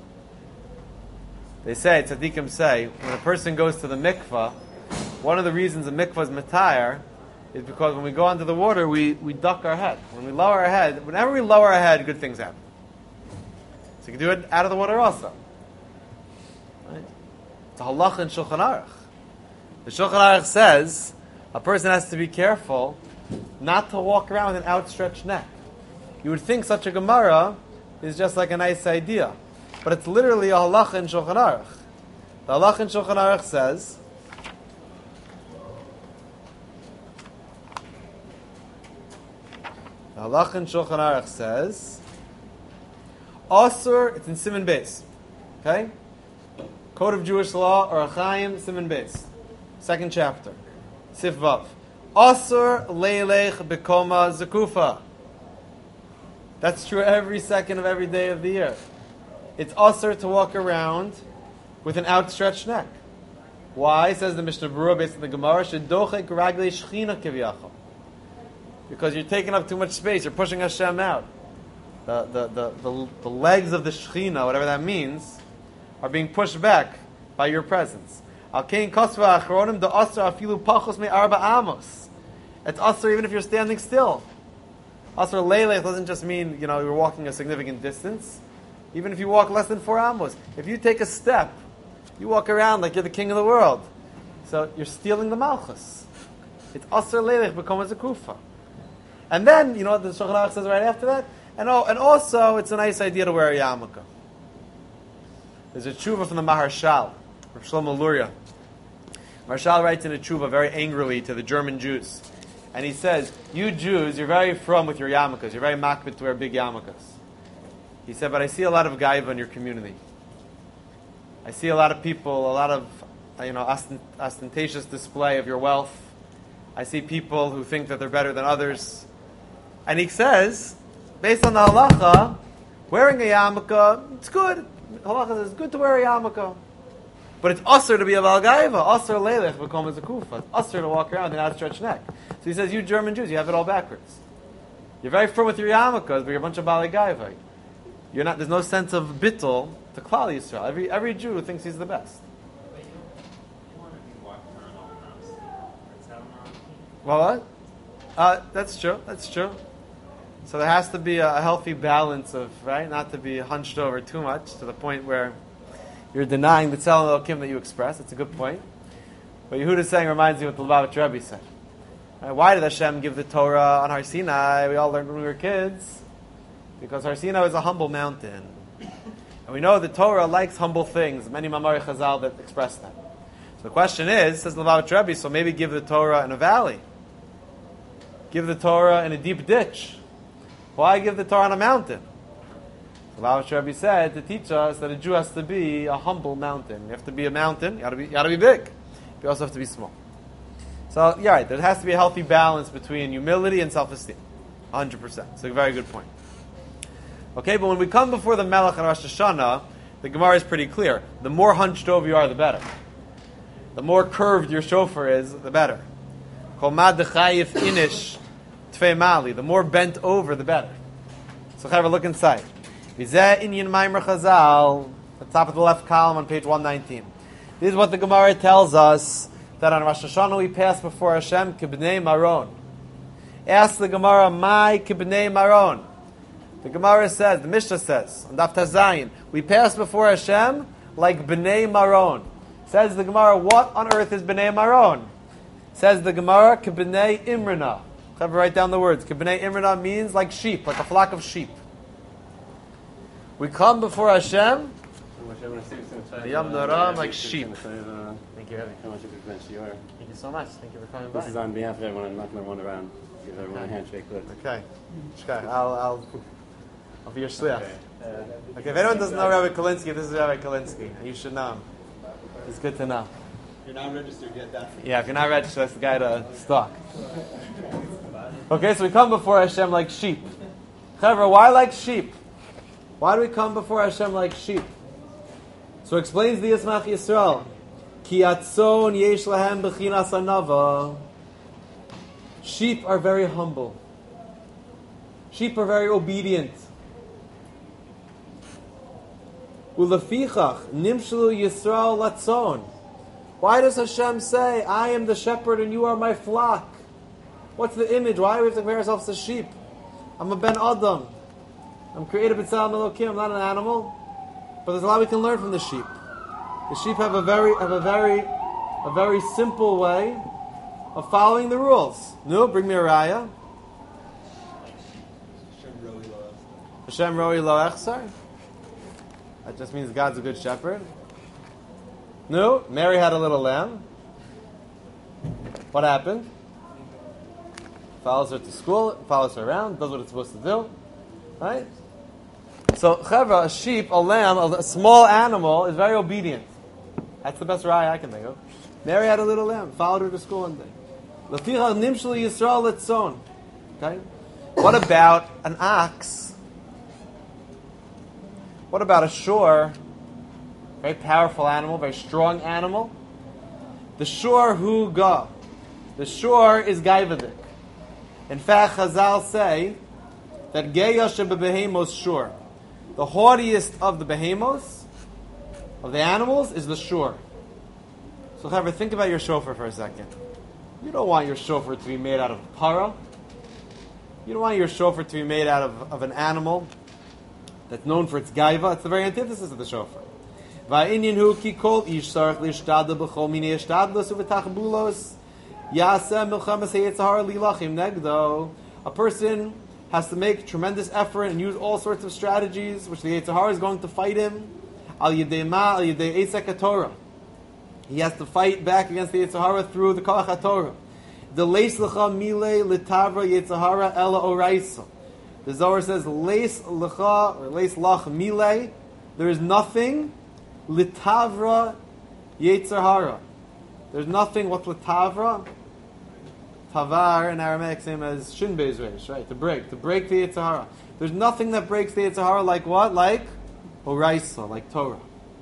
They say, tzaddikim say, when a person goes to the mikvah, one of the reasons the mikvah is matayar is because when we go under the water, we, we duck our head. When we lower our head, whenever we lower our head, good things happen. So you can do it out of the water also. Right? It's a halacha in Shulchan Aruch. The Shulchan Aruch says a person has to be careful not to walk around with an outstretched neck. You would think such a Gemara is just like a nice idea. But it's literally a halacha in Shulchan Aruch. The halacha in Shulchan Aruch says The Halacha in Shulchan Aruch says, Asur, it's in Siman Beis. Okay? Code of Jewish Law, or Achaim, Siman Beis. Second chapter. Sif Vav. Asur leilech bekoma zakufa. That's true every second of every day of the year. It's asur to walk around with an outstretched neck. Why? Says the Mishnah Berurah based on the Gemara, shedochek raglei shchina kiviyachol. Because you're taking up too much space. You're pushing Hashem out. The, the, the, the, the legs of the Shechina, whatever that means, are being pushed back by your presence. Al kein kosva achronim the asr afilu pachos me arba amos. It's asr even if you're standing still. Asr leilech doesn't just mean, you know, you're walking a significant distance. Even if you walk less than four amos. If you take a step, you walk around like you're the king of the world. So you're stealing the malchus. It's asr leilech becomes a kufa. And then, you know what the Shulchan Aruch says right after that? And, oh, and also, it's a nice idea to wear a yarmulke. There's a tshuva from the Maharshal, from Shlomo Luria. Maharshal writes in a tshuva very angrily to the German Jews. And he says, you Jews, you're very from with your yarmulkes. You're very makbid to wear big yarmulkes. He said, but I see a lot of gaiva in your community. I see a lot of people, a lot of you know ostentatious display of your wealth. I see people who think that they're better than others. And he says, based on the halacha, wearing a yarmulke, it's good. The halacha says it's good to wear a yarmulke. But it's usher to be a valgaiva. Usher leilech becomes a kufa. It's usher to walk around with an outstretched neck. So he says, you German Jews, you have it all backwards. You're very firm with your yarmulkes, but you're a bunch of balagaiva. You're not. There's no sense of bittul to Klal Yisrael. Every every Jew thinks he's the best. Well, what? Uh, that's true. That's true. So there has to be a, a healthy balance of, right, not to be hunched over too much to the point where you're denying the Tzelem Elokim that you express. That's a good point. What Yehuda's saying reminds me of what the Lubavitch Rebbe said. Right, why did Hashem give the Torah on Har Sinai? We all learned when we were kids. Because Har Sinai is a humble mountain. And we know the Torah likes humble things. Many Mamari Chazal that express that. So the question is, says the Lubavitch Rebbe, so maybe give the Torah in a valley. Give the Torah in a deep ditch. Why give the Torah on a mountain? The Lubavitch Rebbe said to teach us that a Jew has to be a humble mountain. You have to be a mountain, you got to be, you got to be big. You also have to be small. So, yeah, right, there has to be a healthy balance between humility and self-esteem. one hundred percent. It's a very good point. Okay, but when we come before the Melech and Rosh Hashanah, the Gemara is pretty clear. The more hunched over you are, the better. The more curved your shofar is, the better. Kol mad dechayif inish tfei mali. The more bent over, the better. So have a look inside. Vizeh inyan maimer chazal, at the top of the left column on page one nineteen. This is what the Gemara tells us, that on Rosh Hashanah we pass before Hashem kibnei maron. Ask the Gemara, my kibnei maron. The Gemara says, the Mishnah says, on Daf Tazayin, we pass before Hashem like bnei maron. Says the Gemara, what on earth is bnei maron? Says the Gemara, kibnei imrina. Have to write down the words. Kibnei imrina means like sheep, like a flock of sheep. We come before Hashem, Yam Noram, like sheep. Thank you, Rebbe. Thank you so much. Thank you for coming by. This is on behalf of everyone. I'm not going to run around. Give everyone Okay. a handshake. Look. Okay. Okay. I'll, I'll, I'll be your shliach. Okay. Okay. If anyone doesn't know Rabbi Kalinsky, this is Rabbi Kalinsky. You should know him. It's good to know. You're not registered yet, that's Yeah, if you're not registered, that's the guy to stalk. Okay, so we come before Hashem like sheep. However, why like sheep? Why do we come before Hashem like sheep? So explains the Yismach Yisrael. Ki atzon yesh lahem b'chinas anava. Sheep are very humble. Sheep are very obedient. Ulefichach nimshlu Yisrael latzon. Why does Hashem say, I am the shepherd and you are my flock? What's the image? Why do we have to compare ourselves to sheep? I'm a Ben Adam. I'm created b'tzelem Elokim. I'm not an animal. But there's a lot we can learn from the sheep. The sheep have a very, have a very, a very simple way of following the rules. No, bring me a raya. Hashem roi lo echsar. That just means God's a good shepherd. No, Mary had a little lamb. What happened? follows her to school, follows her around, does what it's supposed to do, right? So, chevra, a sheep, a lamb, a, a small animal is very obedient. That's the best raya I can think of. Mary had a little lamb, followed her to school one day. L'ficha nimshel Yisrael letzon. Okay? What about an ox? What about a shore? Very powerful animal, very strong animal. The shore hu ga. The shore is gaivadik. In fact, Chazal say that geya shebebehemos shore. The haughtiest of the behemos, of the animals, is the shore. So, however, think about your shofar for a second. You don't want your shofar to be made out of para. You don't want your shofar to be made out of, of an animal that's known for its gaiva. It's the very antithesis of the shofar. Va'inyan hu ki kol ish sarach lishtadla b'chol minei ishtadlos u'v'tachbulos yaseh milchamas hayetzahara lilachim negdo. A person has to make tremendous effort and use all sorts of strategies which the Yetzer Hara is going to fight him. Al yedei ma, al yedei etzek haTorah. He has to fight back against the Yetzer Hara through the Koach HaTorah. The leis lecha mile litavra Yetzer Hara ela oraisa. The Zohar says leis lecha or leis lach mile. There is nothing litavra Yetzer Hara. There's nothing. What's litavra? Tavar in Aramaic same as shin beis reish, right? To break, to break the Yetzer Hara. There's nothing that breaks the Yetzer Hara like what? Like oraisa, like Torah.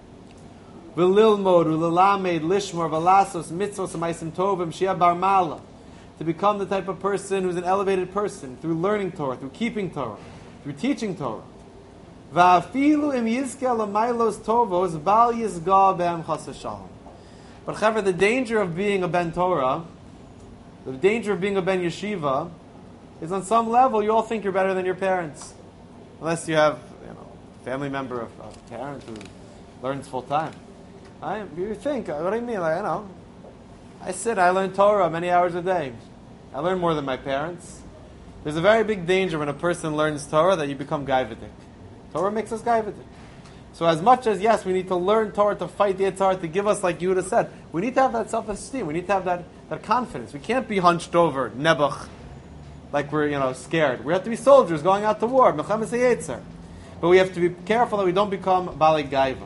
V'lilmod, u'lelamed, lishmor, v'lasos, mitzvos, amaisim tovim, shia bar mala. To become the type of person who's an elevated person through learning Torah, through keeping Torah, through teaching Torah. Va'afilu im yizke l'mailos tovos, bal yizga be'am chas v'shalom. But however, the danger of being a ben Torah, the danger of being a ben yeshiva, is on some level you all think you're better than your parents. Unless you have, you know, a family member of a parent who learns full time. I, you think, what do you mean? Like, I know. I sit, I learn Torah many hours a day. I learn more than my parents. There's a very big danger when a person learns Torah that you become gaivadik. Torah makes us gaivadik. So as much as, yes, we need to learn Torah to fight the Yetzer Hara, to give us, like Yehuda said, we need to have that self-esteem. We need to have that, that confidence. We can't be hunched over, nebuch, like we're, you know, scared. We have to be soldiers going out to war, mechamas hayetzer. But we have to be careful that we don't become bali gaiva.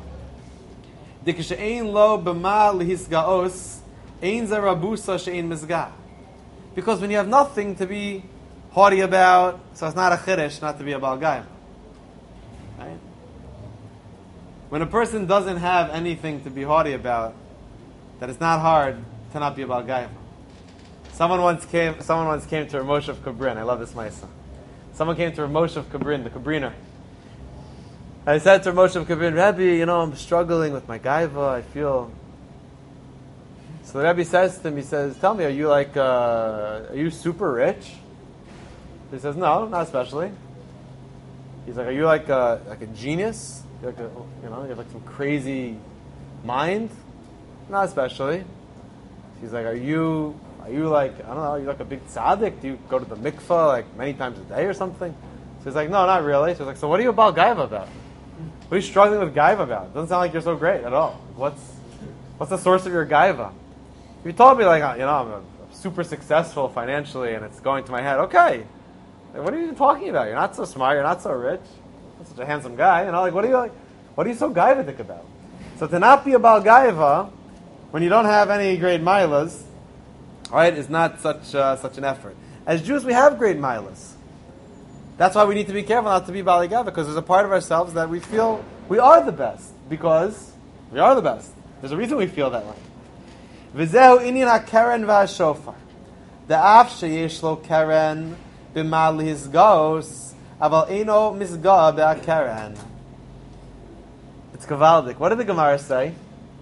Lo b'ma lihisgaos, ein zerabusa she'ein mizgah. Because when you have nothing to be haughty about, so it's not a chiddush not to be a bal gaiva. Right? When a person doesn't have anything to be haughty about, that it's not hard to not be a bal gaiva. Someone once came. Someone once came to Rav Moshe of Kabrin. I love this ma'isa. Someone came to Rav Moshe of Kabrin, the Kabriner. I said to Rav Moshe of Kabrin, Rebbe, you know, I'm struggling with my gaiva. I feel. So the Rebbe says to him, he says, "Tell me, are you like, uh, are you super rich?" He says, "No, not especially." He's like, "Are you like a, like a genius? You're like a, you know, you have like some crazy mind?" "Not especially." He's like, "Are you, are you like, I don't know, are you like a big tzaddik? Do you go to the mikvah like many times a day or something?" So he's like, "No, not really." So he's like, "So what are you about gaiva about? What are you struggling with gaiva about? It doesn't sound like you're so great at all. What's, what's the source of your gaiva?" If you told me like, you know, I'm a, super successful financially and it's going to my head, okay. Like, what are you even talking about? You're not so smart. You're not so rich. You're such a handsome guy. You know, like, what are you like? What are you so gaivadik about? So to not be a bal gaiva when you don't have any great milas, right, is not such uh, such an effort. As Jews, we have great milas. That's why we need to be careful not to be bal gaiva, because there's a part of ourselves that we feel we are the best because we are the best. There's a reason we feel that way. V'zehu inyan ha-keren v'ha-shofar. Da'af sheyesh lo keren b'mal hizgos, aval eino mizgah be'ha-keren. It's gavaldik. What did the Gemara say?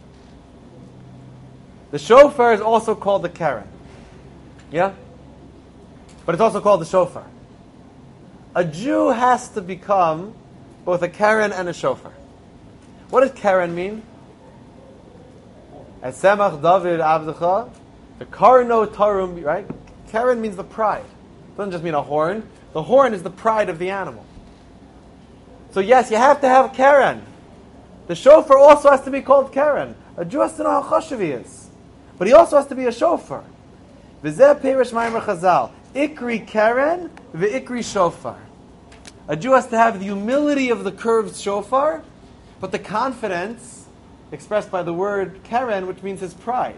The shofar is also called the keren. Yeah? But it's also called the shofar. A Jew has to become both a keren and a shofar. What does keren mean? As Semach David Avdecha, the Karno Tarum, right? Keren means the pride. It doesn't just mean a horn. The horn is the pride of the animal. So yes, you have to have keren. The shofar also has to be called keren. A Jew has to know how chashuv he is. But he also has to be a shofar. V'zeh Perish Maimer Chazal. Ikri Keren, V'ikri Shofar. A Jew has to have the humility of the curved shofar, but the confidence expressed by the word Keren, which means his pride.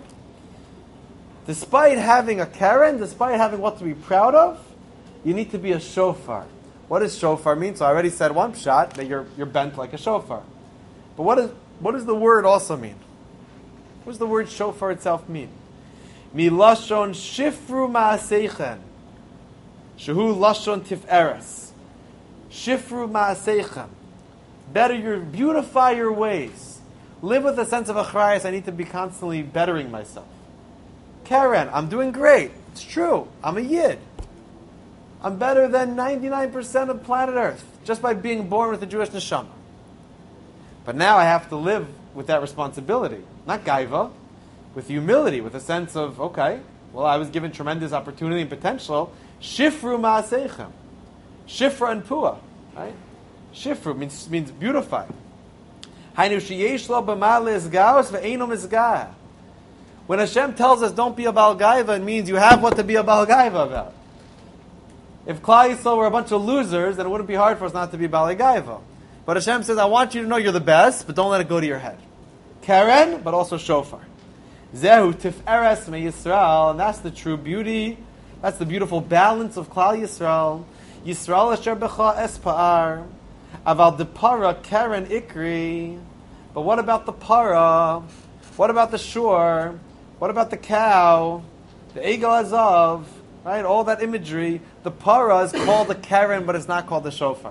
Despite having a Keren, despite having what to be proud of, you need to be a shofar. What does shofar mean? So I already said one shot that you're you're bent like a shofar. But what is what does the word also mean? What does the word shofar itself mean? Milashon shifru ma'aseichen, shehu lashon tif'eres. Shifru ma'aseichen. Better your beautify your ways. Live with a sense of achrayas. I need to be constantly bettering myself. Karen, I'm doing great. It's true. I'm a yid. I'm better than ninety-nine percent of planet Earth just by being born with a Jewish neshama. But now I have to live with that responsibility. Not gaiva, with humility, with a sense of, okay, well, I was given tremendous opportunity and potential. Shifru ma'aseichem. Shifra and pua. Right? Shifru means, means beautify. Hainu sheyesh lo b'ma'ale izgaos ve'eino mizgah. When Hashem tells us don't be a Baal Gaiva, it means you have what to be a Baal Gaiva about. If Klal Yisrael were a bunch of losers, then it wouldn't be hard for us not to be Baal Gaiva. But Hashem says, I want you to know you're the best, but don't let it go to your head. Keren, but also shofar. Zehu tif'eres me Yisrael, and that's the true beauty, that's the beautiful balance of Klal Yisrael. Yisrael asher becha espa'ar, aval de para keren ikri. But what about the para? What about the shore? What about the cow? The egel azav? Right? All that imagery. The para is called the keren, but it's not called the shofar.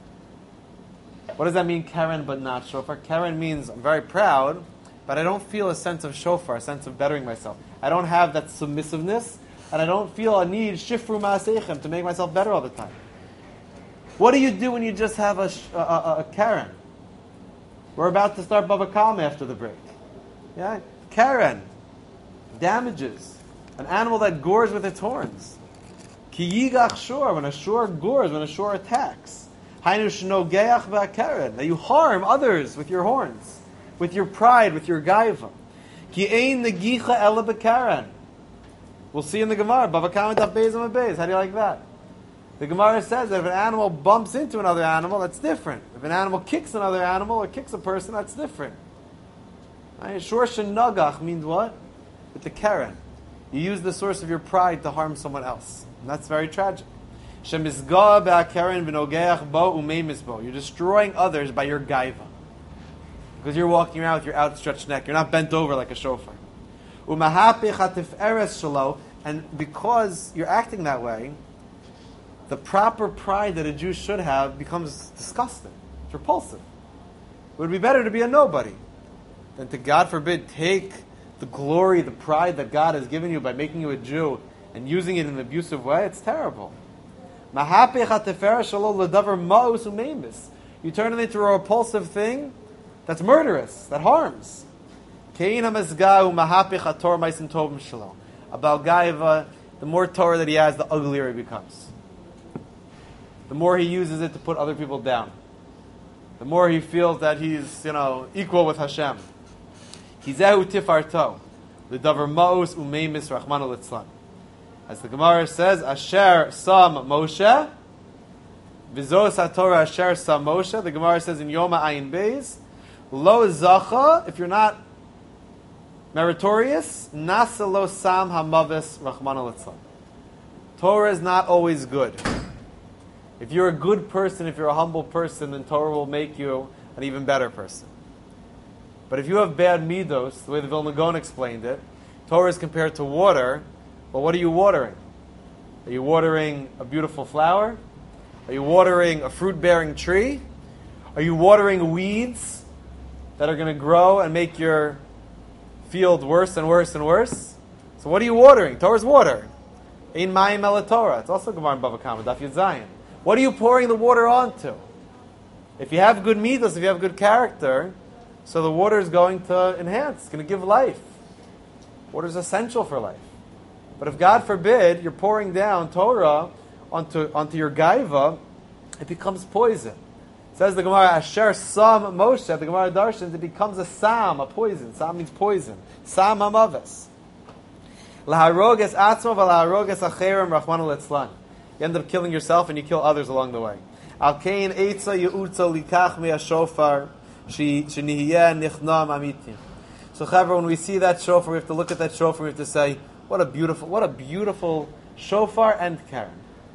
What does that mean, keren, but not shofar? Keren means I'm very proud, but I don't feel a sense of shofar, a sense of bettering myself. I don't have that submissiveness, and I don't feel a need, shifru ma'aseichem, to make myself better all the time. What do you do when you just have a, a, a, a keren? We're about to start Bava Kama after the break. Yeah, keren damages an animal that gores with its horns. Ki yigach shor, when a shor gores, when a shor attacks. Hainu shnogeach ba'keren, that you harm others with your horns, with your pride, with your gaiva. Ki ein negicha ela b'keren. We'll see in the Gemara, Bava Kama daf beis and beis. How do you like that? The Gemara says that if an animal bumps into another animal, that's different. If an animal kicks another animal or kicks a person, that's different. Shor shenagach means what? With the keren. You use the source of your pride to harm someone else. And that's very tragic. Shemizga ba'keren v'nogeach bo umei misbo. You're destroying others by your gaiva. Because you're walking around with your outstretched neck. You're not bent over like a shofar. Umahapich hatif'eres shelo. And because you're acting that way, the proper pride that a Jew should have becomes disgusting. It's repulsive. It would be better to be a nobody than to, God forbid, take the glory, the pride that God has given you by making you a Jew and using it in an abusive way. It's terrible. You turn it into a repulsive thing that's murderous, that harms. A Baal Gaiva, the more Torah that he has, the uglier he becomes. The more he uses it to put other people down. The more he feels that he's, you know, equal with Hashem. Kizehu tifarto, the davar maos umeimis rachmana litzlan. As the Gemara says, Asher sam Moshe, v'zos haTorah Asher sam Moshe. The Gemara says in Yoma Ayin Beis, lo zacha, if you're not meritorious, nasa lo sam hamavis rachmana litzlan. Torah is not always good. If you're a good person, if you're a humble person, then Torah will make you an even better person. But if you have bad midos, the way the Vilna Gaon explained it, Torah is compared to water. Well, what are you watering? Are you watering a beautiful flower? Are you watering a fruit-bearing tree? Are you watering weeds that are going to grow and make your field worse and worse and worse? So what are you watering? Torah's water. Ein mayim ela Torah. It's also Gemara in Bava Kama, Daf Yud Zayin. What are you pouring the water onto? If you have good midos, if you have good character, so the water is going to enhance, it's going to give life. Water is essential for life. But if, God forbid, you're pouring down Torah onto, onto your gaiva, it becomes poison. It says the Gemara, Asher Sam Moshe, the Gemara Darshans, it becomes a sam, a poison. Sam means poison. Sam hamaves. Laharog es atzmo v'laharog es acherim rachmana litzlan. You end up killing yourself and you kill others along the way. Al kein eitza ye'utza likach me'ashofar shenihiyeh nichnam amitim. So, Chaver, when we see that shofar, we have to look at that shofar. We have to say, "What a beautiful, what a beautiful shofar and Karen."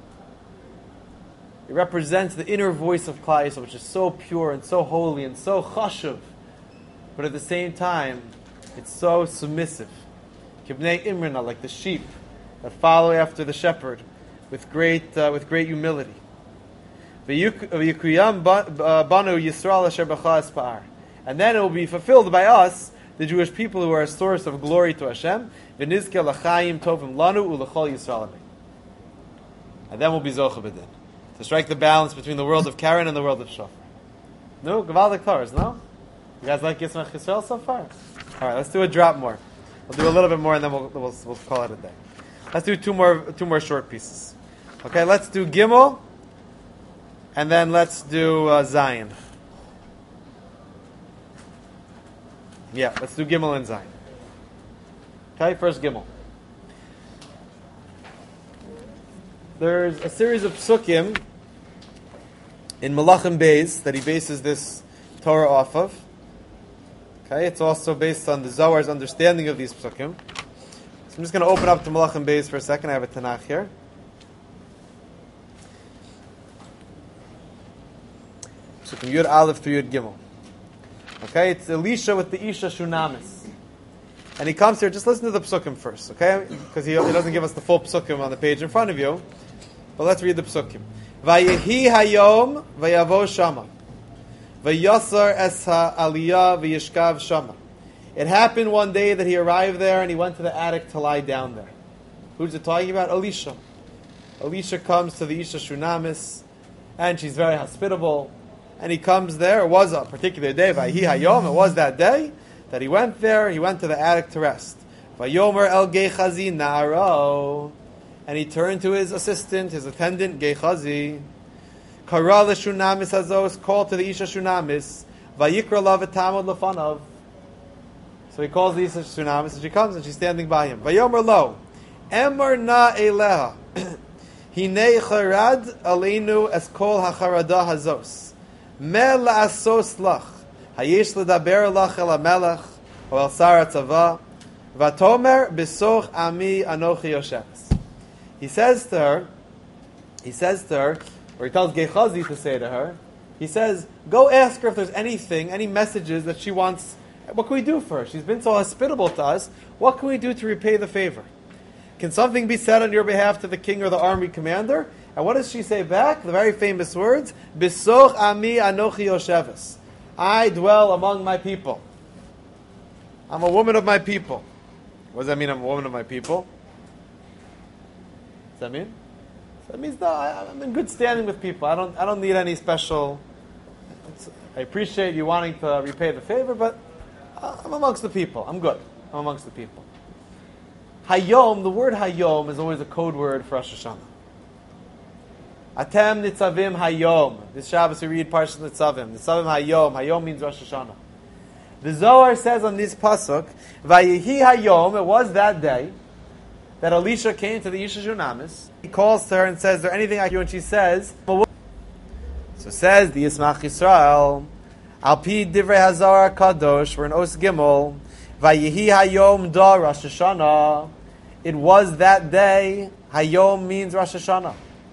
It represents the inner voice of Klal Yisrael, which is so pure and so holy and so chashuv, but at the same time, it's so submissive. Kibnei Imrina, like the sheep that follow after the shepherd with great, uh, with great humility. V'yikuyam banu Yisrael asher b'cha espar, and then it will be fulfilled by us, the Jewish people, who are a source of glory to Hashem. V'nizke l'chaim tovim lanu u'lechol Yisrael. And then we'll be zocha b'din, to strike the balance between the world of Karen and the world of Shofar. No, Gavaldik Torahs, no? You guys like Yismach Yisrael so far? All right, let's do a drop more. We'll do a little bit more, and then we'll, we'll we'll call it a day. Let's do two more two more short pieces. Okay, let's do Gimel, and then let's do uh, Zion. Yeah, let's do Gimel and Zion. Okay, first Gimel. There's a series of psukim in Malachim Beis that he bases this Torah off of. Okay, it's also based on the Zohar's understanding of these psukim. So I'm just going to open up to Malachim Beis for a second. I have a Tanakh here. Psukim Yud Aleph through Yud Gimel. Okay, it's Elisha with the Isha Shunamis. And he comes here, just listen to the psukim first, okay? Because he, he doesn't give us the full psukim on the page in front of you. But let's read the psukim. Vayehi hayom vayavo shama. Vayasar es ha'aliyah v'yishkav shama. It happened one day that he arrived there and he went to the attic to lie down there. Who's it talking about? Elisha. Elisha comes to the Isha Shunamis, and she's very hospitable. And he comes there. It was a particular day. Vayehi hayom. It was that day that he went there. He went to the attic to rest. Vayomer el Gechazi na'aro. And he turned to his assistant, his attendant, Gechazi. Kara l'shunamis hazos, called to the Isha Shunamis. Vayikra la v'tamod lefanav. So he calls the Isha Shunamis, and she comes, and she's standing by him. Vayomer lo, emar na eleha, hinei charad aleinu es kol hacharada hazos. Me la'asos lach, hayesh l'daber lach el hamelech, o el sar hatzava, vatomer besoch ami anochi yoshes. He says to her, he says to her, or he tells Gechazi to say to her, he says, go ask her if there's anything, any messages that she wants. What can we do for her? She's been so hospitable to us. What can we do to repay the favor? Can something be said on your behalf to the king or the army commander? And what does she say back? The very famous words, Bisoch ami anochi yosheves. I dwell among my people. I'm a woman of my people. What does that mean, I'm a woman of my people? Does that mean? That means no. I, I'm in good standing with people. I don't. I don't need any special. I appreciate you wanting to repay the favor, but I'm amongst the people. I'm good. I'm amongst the people. Hayom. The word Hayom is always a code word for Rosh Hashanah. Atem nitzavim Hayom. This Shabbos we read Parashat Nitzavim. Nitzavim Hayom. Hayom means Rosh Hashanah. The Zohar says on this pasuk, Vayehi Hayom. It was that day that Elisha came to the Isha Shunamis. He calls to her and says, is there anything I can do? And she says, so says the Yismach Yisrael, Al pi divrei hazar kadosh, we're in Os Gimel, Vayehi hayom da Rosh Hashanah. It was that day. Hayom means Rosh Hashanah.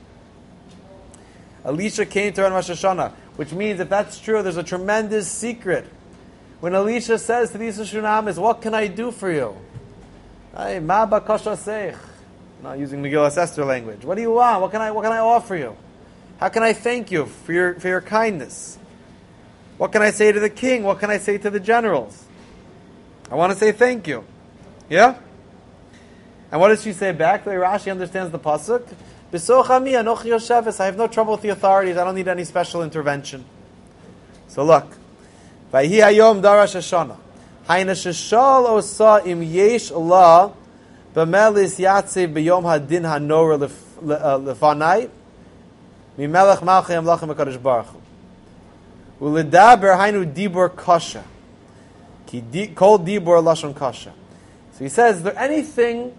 Elisha came to her on Rosh Hashanah, which means if that's true, there's a tremendous secret. When Elisha says to the Isha Shunamis, what can I do for you? Hey, ma bakasha seich. Not using Megillah Esther language. What do you want? What can I? What can I offer you? How can I thank you for your for your kindness? What can I say to the king? What can I say to the generals? I want to say thank you. Yeah. And what does she say back? The Rashi understands the pasuk. B'sochami anochi yosheves. I have no trouble with the authorities. I don't need any special intervention. So look, Vayhi hayom darash Hashanah. Hayna sheshal osa im yesh Allah b'melis yatziv b'yom hadin hanor lefanai mimelech malchei amlachim hakadosh baruch hu uledaber haynu dibur kasha ki kol dibur lashon kasha. So he says, is there anything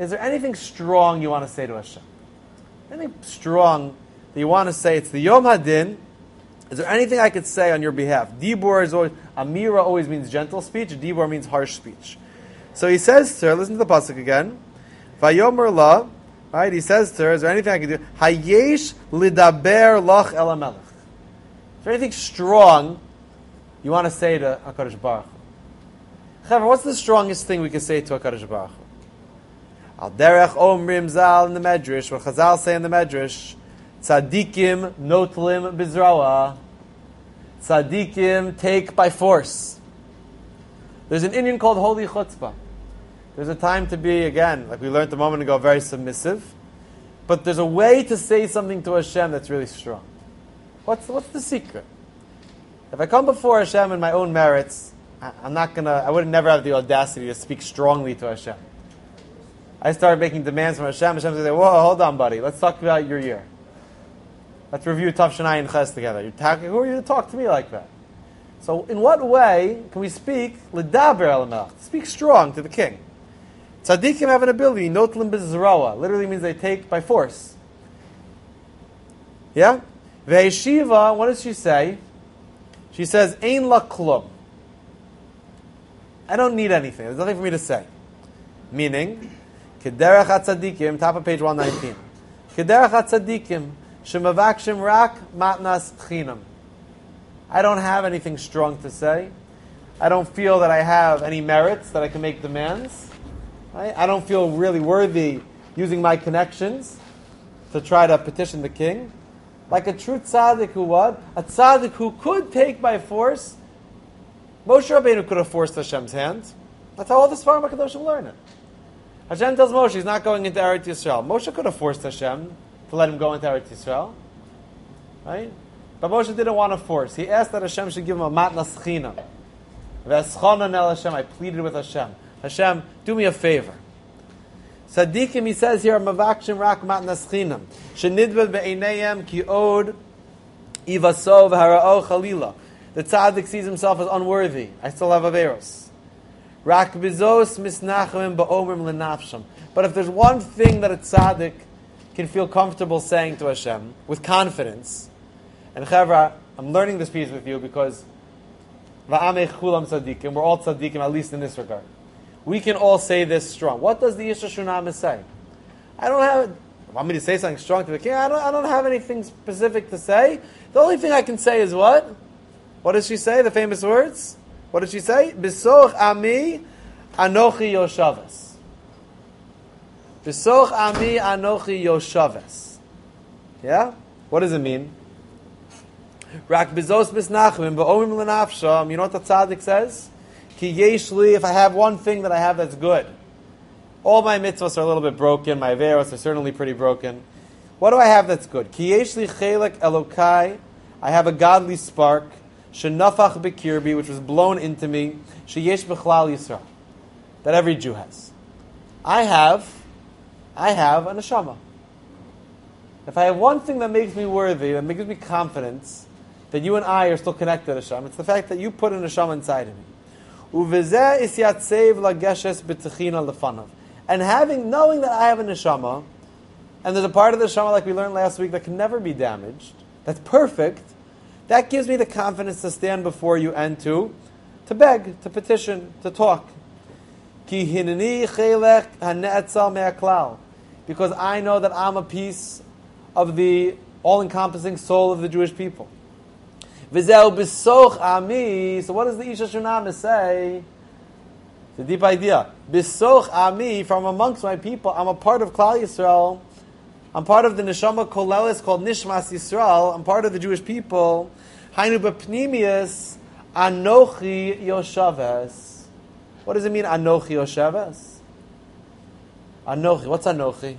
is there anything strong you want to say to Hashem? Anything strong that you want to say? It's the Yom Hadin. Is there anything I could say on your behalf? Dibur is always, Amira always means gentle speech. Dibur means harsh speech. So he says to her, listen to the pasuk again. Vayomer la, right? He says to her, is there anything I can do? Hayesh lidaber lach el hamelech. Is there anything strong you want to say to HaKadosh Baruch Hu? Chaver, what's the strongest thing we can say to HaKadosh Baruch Hu? Al derech omrim zal in the Medrash, what Chazal say in the Medrash, tzadikim notlim bizrawa. Tzadikim take by force. There's an Indian called holy chutzpah. There's a time to be, again, like we learned a moment ago, very submissive. But there's a way to say something to Hashem that's really strong. What's, what's the secret? If I come before Hashem in my own merits, I, I'm not gonna, I would never have the audacity to speak strongly to Hashem. I start making demands from Hashem. Hashem says, whoa, hold on, buddy. Let's talk about your year. Let's review Tav Shanai and Ches together. You're talking, who are you to talk to me like that? So, in what way can we speak l'daber el hamelech? Speak strong to the king. Tzaddikim have an ability. Notlim b'zrawa literally means they take by force. Yeah. Ve'eshiva. What does she say? She says, "Ein la klum." I don't need anything. There's nothing for me to say. Meaning, kederach hatzaddikim. Top of page one nineteen. Kederach hatzaddikim. Shemavakshim rak matnas chinam. I don't have anything strong to say. I don't feel that I have any merits that I can make demands. Right? I don't feel really worthy using my connections to try to petition the king. Like a true tzaddik who what? A tzaddik who could take by force. Moshe Rabbeinu could have forced Hashem's hand. That's how all the Sfarim HaKadoshim learn it. Hashem tells Moshe he's not going into Eretz Yisrael. Moshe could have forced Hashem to let him go into Eretz Yisrael. Right? But Moshe didn't want to force. He asked that Hashem should give him a matnas chinam. V'eschonan el Hashem. I pleaded with Hashem. Hashem, do me a favor. Tzaddikim, he says here, mavakshim rak matnas chinam. Shenidbed be'einayim ki od ivasov hara'o chalila. The tzaddik sees himself as unworthy. I still have averos. Rak bizos misnachim ba'omrim lenafsham. But if there's one thing that a tzaddik can feel comfortable saying to Hashem with confidence, and Chevra, I'm learning this piece with you because va'amei chulam tzaddikim, we're all tzaddikim, at least in this regard. We can all say this strong. What does the Yisra Shunam say? I don't have. You want me to say something strong to the king? I don't. I don't have anything specific to say. The only thing I can say is what? What does she say? The famous words. What does she say? Bisoch ami anochi yoshavas. Bisoch ami anochi yoshavas. Yeah. What does it mean? Rak bizos bisnachim ba'omim lenafsham. You know what the tzaddik says? Ki yeshli. If I have one thing that I have that's good, all my mitzvahs are a little bit broken. My averos are certainly pretty broken. What do I have that's good? Ki yeshli chelek elokai. I have a godly spark. Shenafach bekirbi, which was blown into me. Sheyesh b'chlal Yisrael, that every Jew has. I have, I have a neshama. If I have one thing that makes me worthy, that gives me confidence that you and I are still connected to Hashem, it's the fact that you put a neshama inside of me. Uvezeh isyatsev lageshes b'techina lefanav. And having, knowing that I have a neshama, and there's a part of the neshama, like we learned last week, that can never be damaged, that's perfect, that gives me the confidence to stand before you and to, to beg, to petition, to talk. Ki hineni chelech hane'etzal me'aklal. Because I know that I'm a piece of the all-encompassing soul of the Jewish people. V'zeu bisoch ami. So what does the Isha Shunam say? It's a deep idea. Bisoch ami, from amongst my people, I'm a part of Klal Yisrael. I'm part of the Neshama Kolelis called Nishmas Yisrael. I'm part of the Jewish people. Hainu b'pnimius anochi yoshaves. What does it mean, anochi yoshaves? Anochi. What's anochi?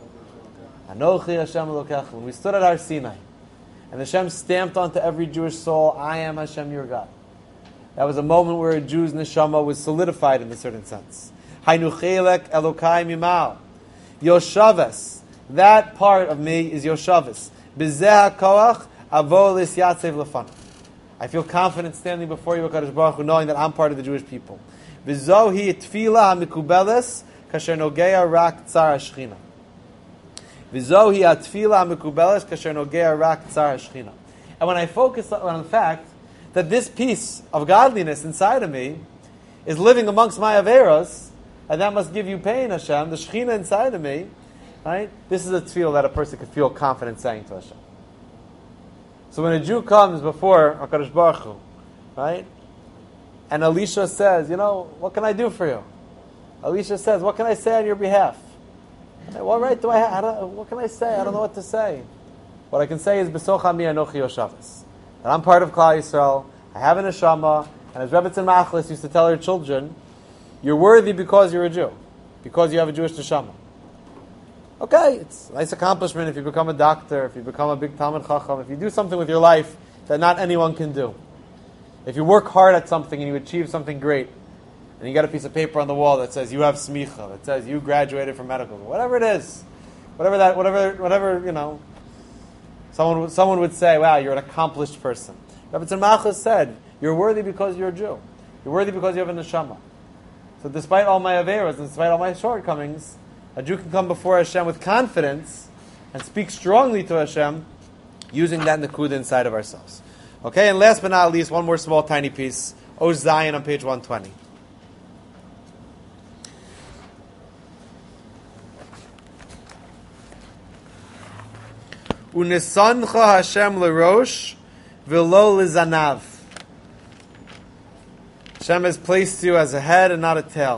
Anochi Hashem Elokech. When we stood at Har Sinai, and Hashem stamped onto every Jewish soul, I am Hashem your God. That was a moment where a Jew's neshama was solidified in a certain sense. Hainu chelek Elokai mimal. Yoshaves. That part of me is Yoshavis. B'zeh koach avo lisyatsev lefanav. I feel confident standing before you, HaKadosh Baruch Hu, knowing that I'm part of the Jewish people. V'zohi tefila hamikubeles kasher nogea rak tzar hashchina. V'zohi atfila mekubeles kasher nogea rak tzar hashchina. And when I focus on the fact that this piece of godliness inside of me is living amongst my averos, and that must give you pain, Hashem, the Shechina inside of me, right? This is a tefillah that a person could feel confident saying to Hashem. So when a Jew comes before HaKadosh Baruch Hu, right, and Elisha says, you know, what can I do for you? Elisha says, what can I say on your behalf? What right do I have? What can I say? I don't know what to say. What I can say is, B'socha mi anochi yoshavas. That I'm part of Klal Yisrael, I have an neshama, and as Rebbetzin Machlis used to tell her children, you're worthy because you're a Jew, because you have a Jewish neshama. Okay, it's a nice accomplishment if you become a doctor, if you become a big Talmid Chacham, if you do something with your life that not anyone can do. If you work hard at something and you achieve something great, and you got a piece of paper on the wall that says you have smicha, that says you graduated from medical school, whatever it is, whatever that, whatever, whatever you know, someone someone would say, "Wow, you're an accomplished person." Rebbetzin Machlis said, "You're worthy because you're a Jew. You're worthy because you have a neshama." So, despite all my averas and despite all my shortcomings, a Jew can come before Hashem with confidence and speak strongly to Hashem, using that nekuda inside of ourselves. Okay, and last but not least, one more small tiny piece. Osh Zion on page one twenty. Unisancha Hashem lerosh v'lo lizanav. Hashem has placed you as a head and not a tail.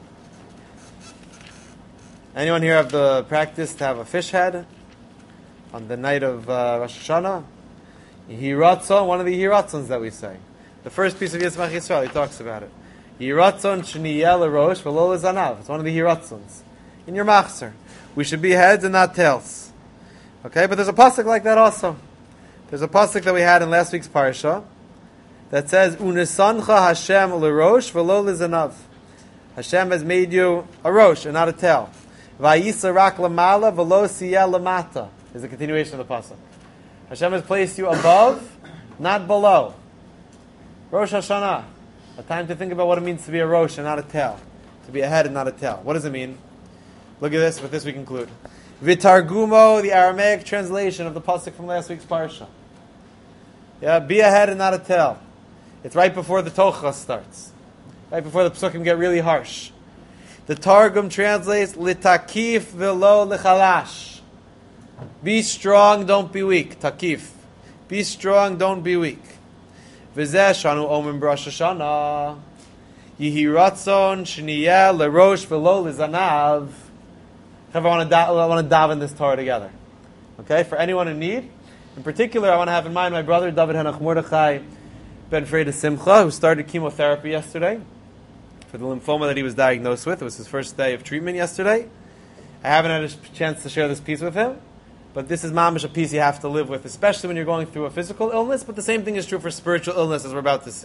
Anyone here have the practice to have a fish head on the night of uh, Rosh Hashanah? Yihiratzon, one of the Yihiratzons that we say. The first piece of Yitzmach Yisrael, he talks about it. Yihiratzon shniyeh lerosh v'lo lizanav. It's one of the Yihiratzons. In your machzer, we should be heads and not tails. Okay, but there's a pasuk like that also. There's a pasuk that we had in last week's parsha that says, "Unisancha Hashem lerosh v'lo lizanav." Hashem has made you a rosh and not a tail. Vayisa rak lamala v'lo siyeh lamata is the continuation of the pasuk. Hashem has placed you above, not below. Rosh Hashanah, a time to think about what it means to be a rosh and not a tail, to be a head and not a tail. What does it mean? Look at this. With this we conclude. Vitargumo, the Aramaic translation of the pasuk from last week's parsha. Yeah, be a head and not a tail. It's right before the Tocha starts. Right before the psukim get really harsh. The Targum translates, Litakif velo lechalash. Be strong, don't be weak. Takif. Be strong, don't be weak. V'zeh shanu omim b'Rosh Hashanah. Yihi ratzon shniyeh lerosh velo lizanav. I want to da- I want to daven this Torah together. Okay, for anyone in need. In particular, I want to have in mind my brother David Henach Mordechai Ben Freda Simcha, who started chemotherapy yesterday for the lymphoma that he was diagnosed with. It was his first day of treatment yesterday. I haven't had a chance to share this piece with him, but this is mamish, a piece you have to live with, especially when you're going through a physical illness, but the same thing is true for spiritual illness, as we're about to see.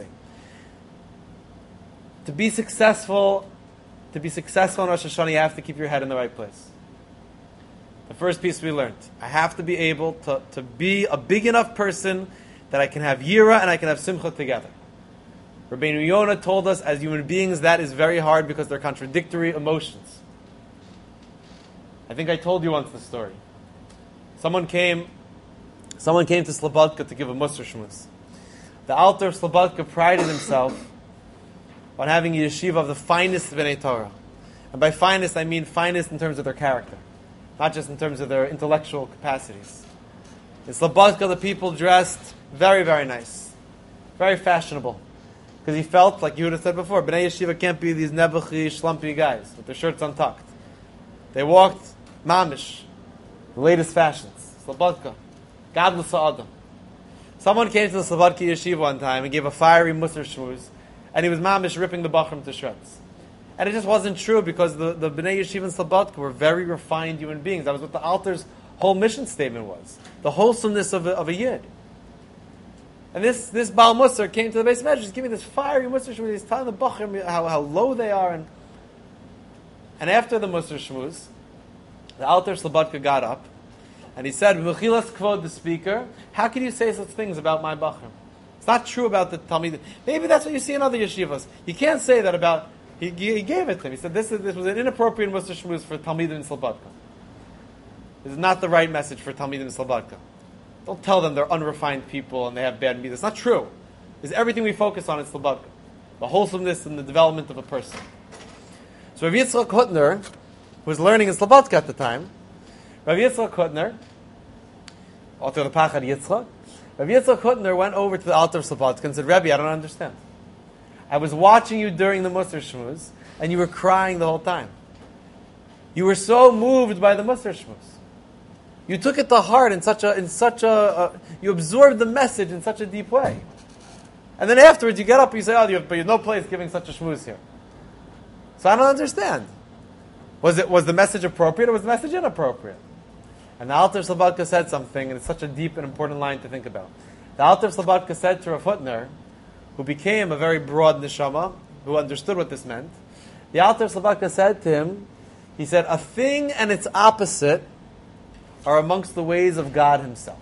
To be successful, to be successful in Rosh Hashanah, you have to keep your head in the right place. The first piece we learned. I have to be able to, to be a big enough person that I can have Yira and I can have Simcha together. Rabbeinu Yonah told us, as human beings, that is very hard because they're contradictory emotions. I think I told you once the story. Someone came someone came to Slobodka to give a Musar Shmuz. The Alter of Slobodka prided himself on having a yeshiva of the finest B'nai Torah. And by finest, I mean finest in terms of their character, not just in terms of their intellectual capacities. In Slobodka, the people dressed very, very nice, very fashionable, because he felt, like you would have said before, B'nai Yeshiva can't be these nebuchi, schlumpy guys with their shirts untucked. They walked mamish, the latest fashions. Slobodka, godless adam. Someone came to the Slobodka Yeshiva one time and gave a fiery Musar Shmuz, and he was mamish ripping the Bachram to shreds. And it just wasn't true because the, the B'nai Yeshiva and Slobodka were very refined human beings. That was what the Alter's whole mission statement was. The wholesomeness of a, of a Yid. And this, this Baal Musar came to the base of Medrash, give me this fiery Musar Shmuz, he's telling the Bachram how, how low they are. And, and after the Musar Shmuz, the Alter Slobodka got up, and he said, V'chilas kvod, the speaker, how can you say such things about my Bachram? It's not true about the Talmid. Maybe that's what you see in other yeshivas. You can't say that about He, he gave it to him. He said, this, is, this was an inappropriate Musar Shmuz for Talmidim in Slobodka. This is not the right message for Talmidim in Slobodka. Don't tell them they're unrefined people and they have bad meat. It's not true. It's everything we focus on in Slobodka. The wholesomeness and the development of a person. So Rav Yitzchak Hutner, who was learning in Slobodka at the time, Rav Yitzchak Hutner, author of the Pachad Yitzchak, Rav Yitzchak Hutner went over to the altar of Slobodka and said, Rebbe, I don't understand. I was watching you during the Musar Shmuz, and you were crying the whole time. You were so moved by the Musar Shmuz. You took it to heart in such a, in such a, uh, you absorbed the message in such a deep way. And then afterwards you get up and you say, oh, you have, but you have no place giving such a shmuz here. So I don't understand. Was it was the message appropriate or was the message inappropriate? And the Alter Slobodka said something, and it's such a deep and important line to think about. The Alter Slobodka said to Rav Hutner, who became a very broad neshama, who understood what this meant, the Alter Slobodka said to him, he said, a thing and its opposite are amongst the ways of God Himself.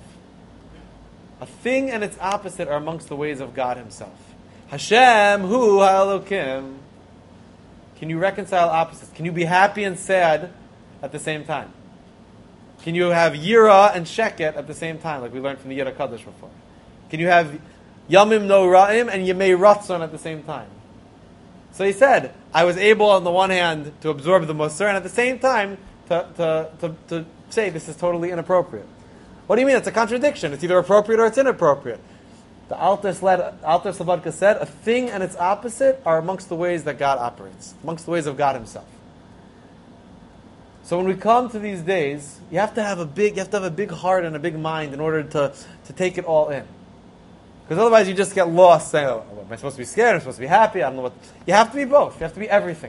A thing and its opposite are amongst the ways of God Himself. Hashem hu ha'elokim. Can you reconcile opposites? Can you be happy and sad at the same time? Can you have yira and sheket at the same time, like we learned from the Yira Kaddish before? Can you have yamim no ra'im and yemei ratzon at the same time? So he said, I was able on the one hand to absorb the Musar and at the same time to, to, to, to say this is totally inappropriate. What do you mean? It's a contradiction. It's either appropriate or it's inappropriate. The Alter Slobodka said, a thing and its opposite are amongst the ways that God operates, amongst the ways of God Himself. So when we come to these days, you have to have a big, you have to have a big heart and a big mind in order to, to take it all in. Because otherwise you just get lost saying, oh, am I supposed to be scared? Am I supposed to be happy? I don't know what. You have to be both. You have to be everything.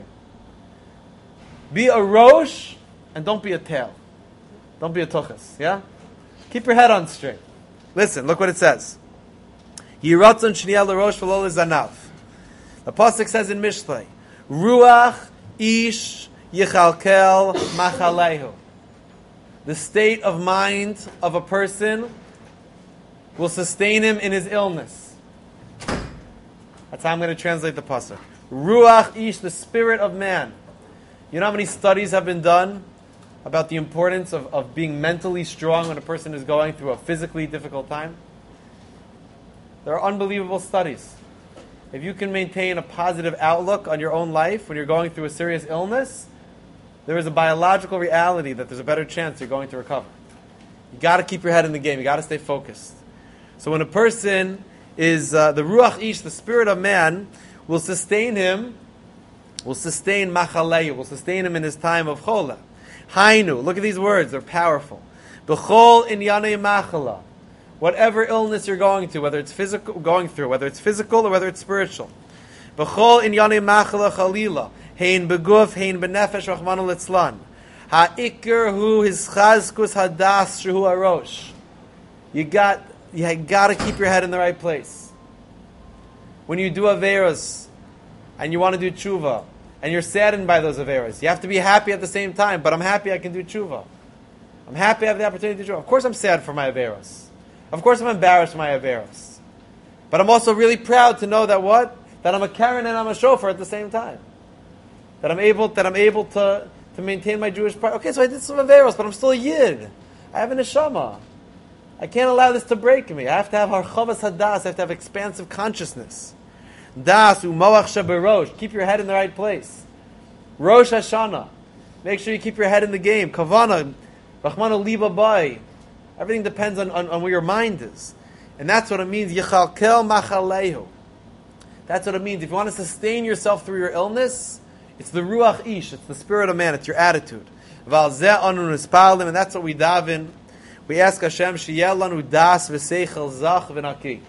Be a rosh and don't be a tail. Don't be a tuchas. Yeah? Keep your head on straight. Listen, look what it says. Yiratzon shniyah l'rosh v'lo l'zanav. The pasuk says in Mishlei, Ruach ish yichalkel machalehu. The state of mind of a person will sustain him in his illness. That's how I'm going to translate the pasuk. Ruach ish, the spirit of man. You know how many studies have been done about the importance of, of being mentally strong when a person is going through a physically difficult time? There are unbelievable studies. If you can maintain a positive outlook on your own life when you're going through a serious illness, there is a biological reality that there's a better chance you're going to recover. You got to keep your head in the game. You got to stay focused. So when a person is, uh, the Ruach Ish, the spirit of man, will sustain him, will sustain Machaleyu, will sustain him in his time of Chola. Hainu, look at these words, they're powerful. B'chol inyanei machala. Whatever illness you're going to, whether it's physical, going through, whether it's physical or whether it's spiritual. B'chol inyanei machala chalila. Hein beguf, hein benefesh, rachmana litzlan. Ha'ikr hu his chazkus hadas shehu arosh. You got, you got to keep your head in the right place. When you do averos, and you want to do tshuva, and you're saddened by those averos, you have to be happy at the same time. But I'm happy I can do tshuva. I'm happy I have the opportunity to do tshuva. Of course I'm sad for my averos. Of course I'm embarrassed for my averos. But I'm also really proud to know that what? That I'm a Karen and I'm a shofar at the same time. That I'm able, that I'm able to, to maintain my Jewish pride. Okay, so I did some averos, but I'm still a yid. I have a neshama. I can't allow this to break me. I have to have harchavas hadas. I have to have expansive consciousness. Das u'moach sheberosh. Keep your head in the right place. Rosh Hashanah. Make sure you keep your head in the game. Kavana, Rachmana liba bay. Everything depends on, on, on where your mind is. And that's what it means. Yichalkel machalehu. That's what it means. If you want to sustain yourself through your illness, it's the Ruach Ish. It's the spirit of man. It's your attitude. Val zeh anu nispalim. And that's what we daven. We ask Hashem, Sheyeh lanu das v'seichel zach v'naki.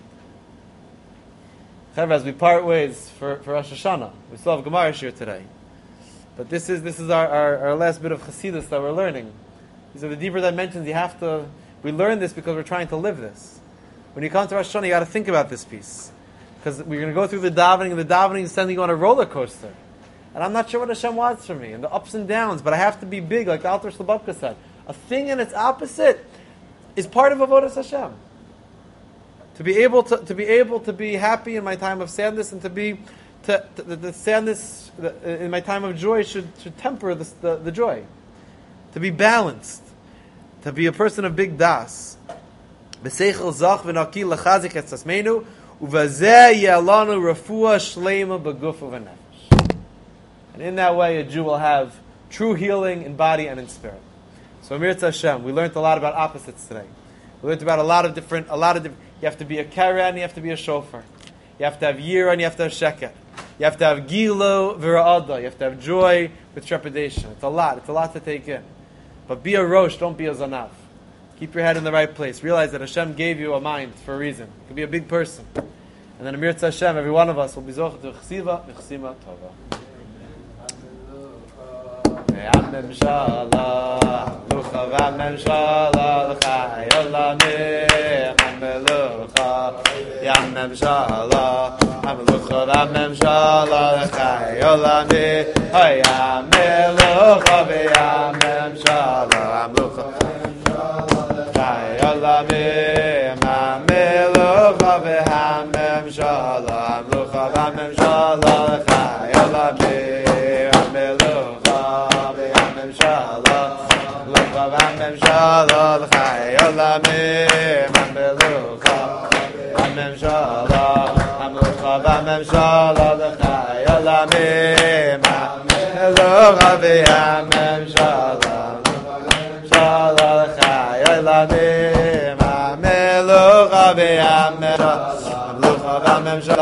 As we part ways for, for Rosh Hashanah, we still have Gemara here today. But this is this is our, our, our last bit of Chassidus that we're learning. These are the deeper dimensions. You have to. We learn this because we're trying to live this. When you come to Rosh Hashanah, you got to think about this piece, because we're going to go through the davening, and the davening is sending you on a roller coaster. And I'm not sure what Hashem wants from me, and the ups and downs. But I have to be big, like the Alter Slobodka said. A thing and its opposite is part of Avodas Hashem. To be able to, to be able to be happy in my time of sadness, and to be to, to, the, the sadness the, in my time of joy should, should temper the, the, the joy. To be balanced. To be a person of big das. B'seichel zach v'naki l'chazik et tzasmeinu uvazeh yelanu refuah shleima b'guf u'v'nefesh. And in that way, a Jew will have true healing in body and in spirit. So Amir Hashem, we learned a lot about opposites today. We learned about a lot of different, a lot of different. You have to be a karen, you have to be a shofar. You have to have yira and you have to have sheket. You have to have gilo v'ra'ada. You have to have joy with trepidation. It's a lot. It's a lot to take in. But be a rosh, don't be a zanav. Keep your head in the right place. Realize that Hashem gave you a mind for a reason. You can be a big person. And then Amir Hashem, every one of us will be zoch to chsiva v'chsima tova. Amen shalom, lucha v'amen shalom, l'chai olamim, amen lucha, amen shalom, amen lucha v'amen shalom, l'chai olamim, hay amen lucha v'amen shalom, lucha v'amen shalom, l'chai olamim, amen lucha v'amen shalom, lucha v'amen shalom, l'chai olamim, amen lucha. Amem shalom l'chai olamim Amelucha Amem shalom Amelucha Amem shalom l'chai olamim Amelucha Amem shalom Shalom l'chai olamim Amelucha Amem shalom Amelucha Amem shalom